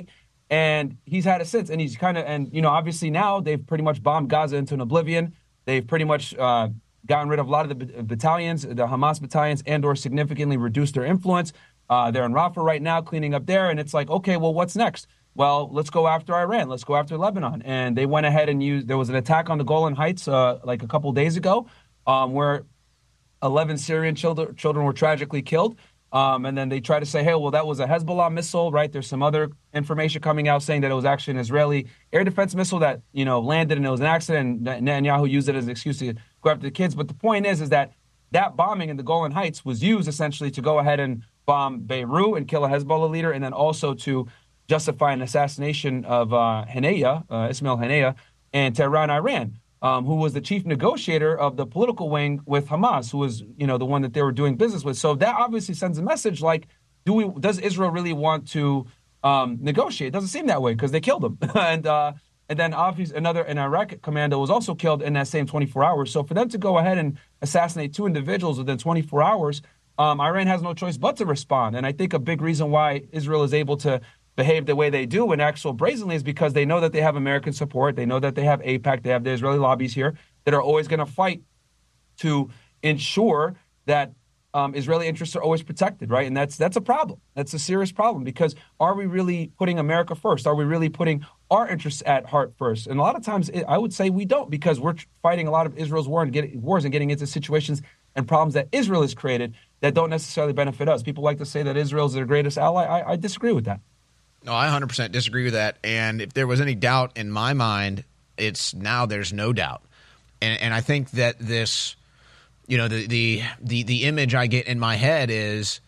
And he's had it since. And he's kind of, and, you know, obviously now they've pretty much bombed Gaza into an oblivion. They've pretty much uh, gotten rid of a lot of the b- battalions, the Hamas battalions, and or significantly reduced their influence. Uh, they're in Rafah right now cleaning up there. And it's like, okay, well, what's next? Well, let's go after Iran. Let's go after Lebanon. And they went ahead and used, there was an attack on the Golan Heights uh, like a couple days ago um, where eleven Syrian children, children were tragically killed. Um, and then they try to say, hey, well, that was a Hezbollah missile, right? There's some other information coming out saying that it was actually an Israeli air defense missile that, you know, landed and it was an accident. And Netanyahu used it as an excuse to go after the kids. But the point is, is that that bombing in the Golan Heights was used essentially to go ahead and bomb Beirut and kill a Hezbollah leader, and then also to justify an assassination of uh, Haniyeh, uh, Ismail Haniyeh, in Tehran, Iran. Um, who was the chief negotiator of the political wing with Hamas, who was, you know, the one that they were doing business with. So that obviously sends a message like, do we? Does Israel really want to um, negotiate? It doesn't seem that way because they killed him. and uh, and then obviously another, an Iraq commander was also killed in that same twenty-four hours. So for them to go ahead and assassinate two individuals within twenty-four hours, um, Iran has no choice but to respond. And I think a big reason why Israel is able to behave the way they do and act so brazenly is because they know that they have American support. They know that they have AIPAC. They have the Israeli lobbies here that are always going to fight to ensure that um, Israeli interests are always protected, right? And that's that's a problem. That's a serious problem because are we really putting America first? Are we really putting our interests at heart first? And a lot of times I would say we don't because we're fighting a lot of Israel's war and getting, wars and getting into situations and problems that Israel has created that don't necessarily benefit us. People like to say that Israel is their greatest ally. I, I disagree with that. No, I one hundred percent disagree with that. And if there was any doubt in my mind, it's now there's no doubt. And and I think that this, you know, the the the, the image I get in my head is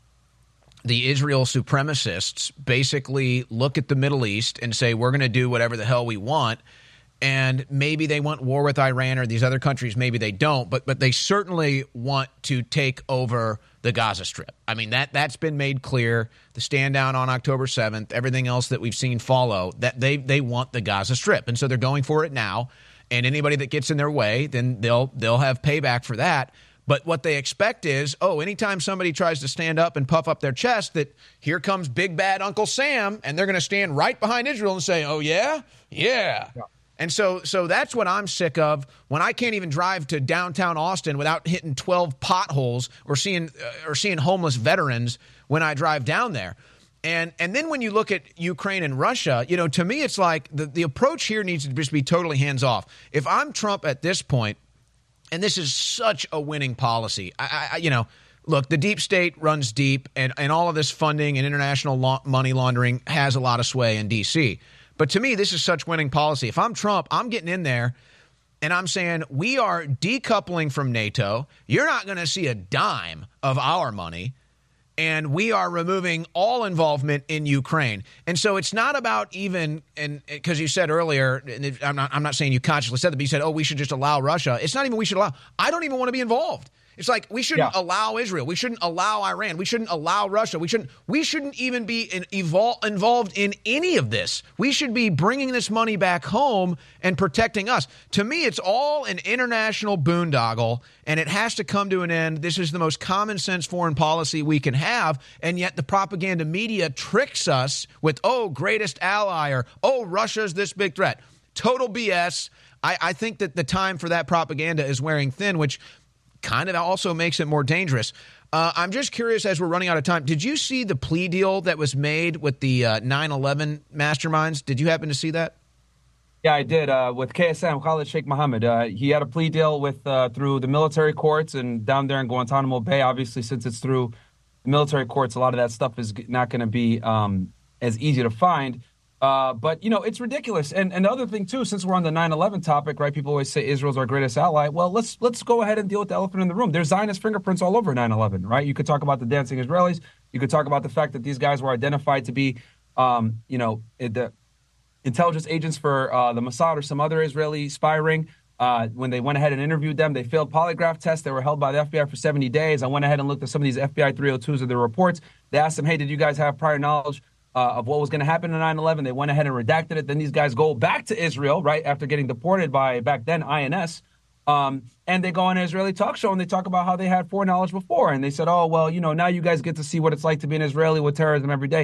the Israel supremacists basically look at the Middle East and say, we're going to do whatever the hell we want. And maybe they want war with Iran or these other countries. Maybe they don't. But but they certainly want to take over the Gaza Strip. I mean, that, that's been made clear. The stand down on October seventh, everything else that we've seen follow, that they, they want the Gaza Strip. And so they're going for it now. And anybody that gets in their way, then they'll they'll have payback for that. But what they expect is, oh, anytime somebody tries to stand up and puff up their chest, that here comes big bad Uncle Sam, and they're going to stand right behind Israel and say, oh, yeah? Yeah. yeah. And so so that's what I'm sick of when I can't even drive to downtown Austin without hitting twelve potholes or seeing uh, or seeing homeless veterans when I drive down there. And and then when you look at Ukraine and Russia, you know, to me, it's like the, the approach here needs to just be totally hands off. If I'm Trump at this point, and this is such a winning policy, I, I you know, look, the deep state runs deep and, and all of this funding and international la- money laundering has a lot of sway in D C. But to me, this is such winning policy. If I'm Trump, I'm getting in there and I'm saying we are decoupling from NATO. You're not going to see a dime of our money. And we are removing all involvement in Ukraine. And so it's not about even, and because you said earlier, and I'm not, I'm not saying you consciously said that, but you said, oh, we should just allow Russia. It's not even we should allow. I don't even want to be involved. It's like we shouldn't yeah. allow Israel. We shouldn't allow Iran. We shouldn't allow Russia. We shouldn't. We shouldn't even be in, evol- involved in any of this. We should be bringing this money back home and protecting us. To me, it's all an international boondoggle, and it has to come to an end. This is the most common sense foreign policy we can have, and yet the propaganda media tricks us with, oh, greatest ally, or oh, Russia's this big threat. Total B S. I, I think that the time for that propaganda is wearing thin, which kind of also makes it more dangerous. Uh, I'm just curious, as we're running out of time, did you see the plea deal that was made with the uh, nine eleven masterminds? Did you happen to see that? Yeah, I did. Uh, with K S M, Khalid Sheikh Mohammed. Uh, he had a plea deal with uh, through the military courts and down there in Guantanamo Bay. Obviously, since it's through the military courts, a lot of that stuff is not going to be um, as easy to find. Uh, but, you know, it's ridiculous. And, and the other thing, too, since we're on the nine eleven topic, right, people always say Israel's our greatest ally. Well, let's let's go ahead and deal with the elephant in the room. There's Zionist fingerprints all over nine eleven, right? You could talk about the dancing Israelis. You could talk about the fact that these guys were identified to be, um, you know, the intelligence agents for uh, the Mossad or some other Israeli spy ring. Uh, when they went ahead and interviewed them, they failed polygraph tests. They were held by the F B I for seventy days. I went ahead and looked at some of these F B I three oh twos of their reports. They asked them, hey, did you guys have prior knowledge Uh, of what was going to happen in nine eleven? They went ahead and redacted it. Then these guys go back to Israel, right, after getting deported by, back then, I N S. Um, and they go on an Israeli talk show and they talk about how they had foreknowledge before. And they said, oh, well, you know, now you guys get to see what it's like to be an Israeli with terrorism every day.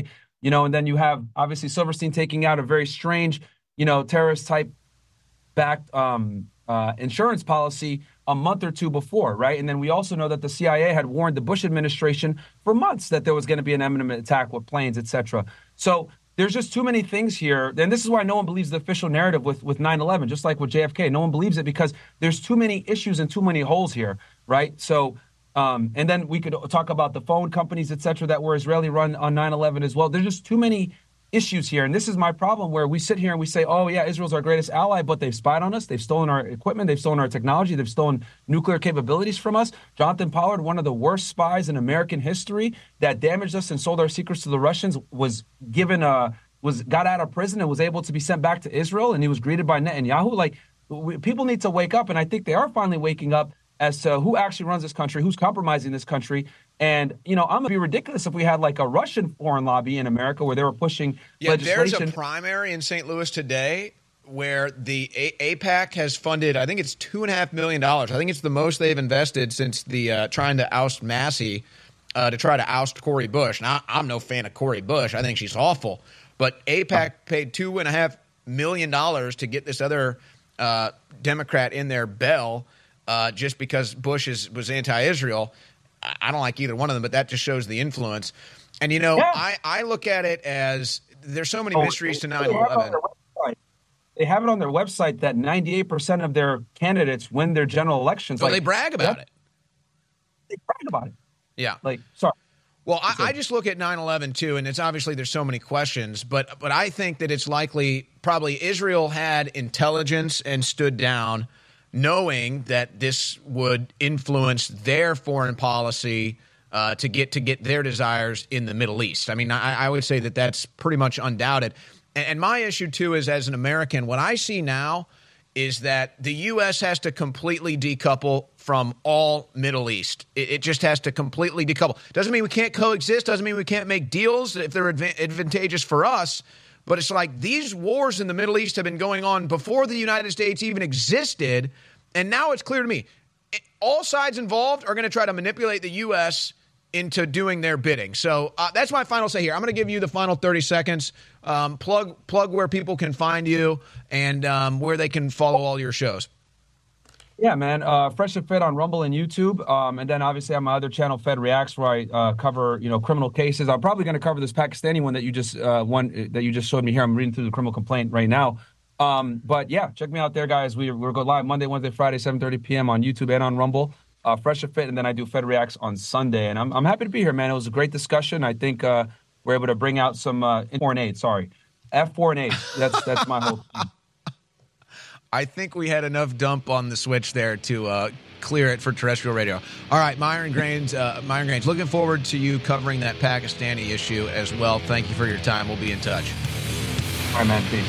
You know, and then you have obviously Silverstein taking out a very strange, you know, terrorist type backed um, uh, insurance policy a month or two before, right? And then we also know that the C I A had warned the Bush administration for months that there was going to be an imminent attack with planes, et cetera. So there's just too many things here. And this is why no one believes the official narrative with, with nine eleven, just like with J F K. No one believes it because there's too many issues and too many holes here, right? So, um, and then we could talk about the phone companies, et cetera, that were Israeli run on nine eleven as well. There's just too many issues here. And this is my problem where we sit here and we say, oh, yeah, Israel's our greatest ally, but they've spied on us. They've stolen our equipment. They've stolen our technology. They've stolen nuclear capabilities from us. Jonathan Pollard, one of the worst spies in American history that damaged us and sold our secrets to the Russians, was given a, was got out of prison and was able to be sent back to Israel. And he was greeted by Netanyahu. Like, we, people need to wake up. And I think they are finally waking up as to who actually runs this country, who's compromising this country. And, you know, I'm going to be ridiculous if we had like a Russian foreign lobby in America where they were pushing yeah, legislation. There's a primary in Saint Louis today where the a- AIPAC has funded, I think it's two and a half million dollars. I think it's the most they've invested since the uh, trying to oust Massey uh, to try to oust Cori Bush. Now, I'm no fan of Cori Bush. I think she's awful. But AIPAC paid two and a half million dollars to get this other uh, Democrat in there, Bell, uh, just because Bush is, was anti-Israel. I don't like either one of them, but that just shows the influence. And, you know, yeah. I, I look at it as there's so many oh, mysteries to nine eleven. They have it on their website that ninety-eight percent of their candidates win their general elections. So like, they brag about it. They brag about it. Yeah. Like, sorry. Well, I, I just look at nine eleven, too, and it's obviously there's so many questions, but but I think that it's likely probably Israel had intelligence and stood down knowing that this would influence their foreign policy uh, to get to get their desires in the Middle East. I mean, I, I would say that that's pretty much undoubted. And, and my issue, too, is as an American, what I see now is that the U S has to completely decouple from all Middle East. It, it just has to completely decouple. Doesn't mean we can't coexist. Doesn't mean we can't make deals if they're adva- advantageous for us. But it's like these wars in the Middle East have been going on before the United States even existed. And now it's clear to me, all sides involved are going to try to manipulate the U S into doing their bidding. So uh, that's my final say here. I'm going to give you the final thirty seconds. Um, plug plug where people can find you and um, where they can follow all your shows. Yeah, man. Uh, Fresh and Fit on Rumble and YouTube. Um, and then obviously on my other channel, Fed Reacts, where I uh, cover, you know, criminal cases. I'm probably going to cover this Pakistani one that you just uh, one that you just showed me here. I'm reading through the criminal complaint right now. Um, but yeah, check me out there, guys. We we're go live Monday, Wednesday, Friday, seven thirty p.m. on YouTube and on Rumble. Uh, Fresh and Fit, and then I do Fed Reacts on Sunday. And I'm I'm happy to be here, man. It was a great discussion. I think uh, we're able to bring out some uh, foreign aid. Sorry, F foreign aid. That's that's my whole thing. I think we had enough dump on the switch there to uh, clear it for terrestrial radio. All right, Myron Grains, uh, Myron Grains, looking forward to you covering that Pakistani issue as well. Thank you for your time. We'll be in touch. All right, man. Peace.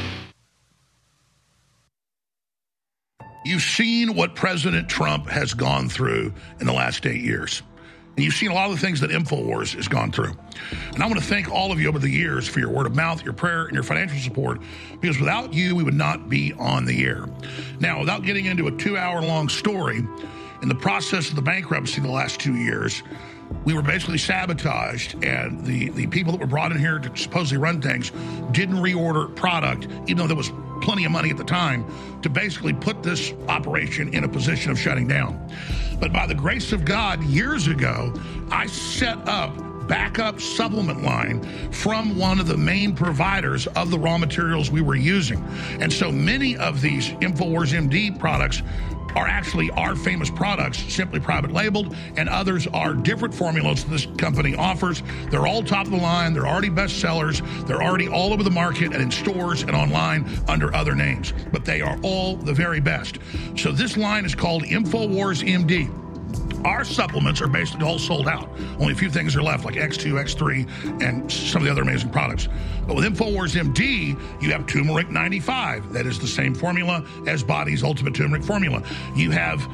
You've seen what President Trump has gone through in the last eight years. And you've seen a lot of the things that InfoWars has gone through. And I want to thank all of you over the years for your word of mouth, your prayer, and your financial support, because without you, we would not be on the air. Now, without getting into a two-hour-long story, in the process of the bankruptcy the last two years, we were basically sabotaged, and the, the people that were brought in here to supposedly run things didn't reorder product, even though there was plenty of money at the time, to basically put this operation in a position of shutting down. But by the grace of God, years ago, I set up backup supplement line from one of the main providers of the raw materials we were using. And so many of these InfoWars M D products are actually our famous products, simply private labeled, and others are different formulas that this company offers. They're all top of the line. They're already best sellers. They're already all over the market and in stores and online under other names. But they are all the very best. So this line is called InfoWars M D. Our supplements are basically all sold out. Only a few things are left, like X two, X three, and some of the other amazing products. But with InfoWars M D, you have Turmeric ninety-five. That is the same formula as Body's Ultimate Turmeric Formula. You have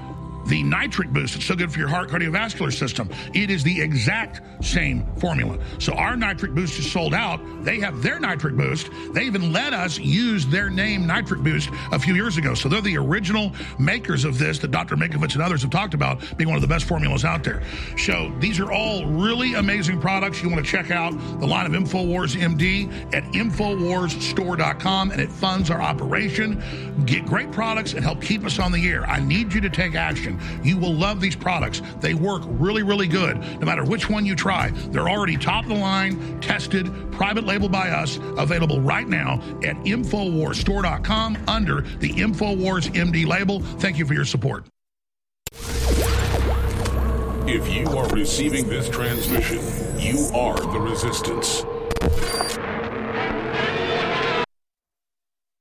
the nitric boost. It's so good for your heart cardiovascular system. It is the exact same formula. So our nitric boost is sold out. They have their nitric boost. They even let us use their name, nitric boost, a few years ago. So they're the original makers of this that Doctor Mikovits and others have talked about being one of the best formulas out there. So these are all really amazing products. You want to check out the line of InfoWars M D at InfoWars Store dot com, and it funds our operation. Get great products and help keep us on the air. I need you to take action. You will love these products. They work really, really good. No matter which one you try, they're already top of the line, tested, private label by us, available right now at InfoWars Store dot com under the InfoWars M D label. Thank you for your support. If you are receiving this transmission, you are the resistance.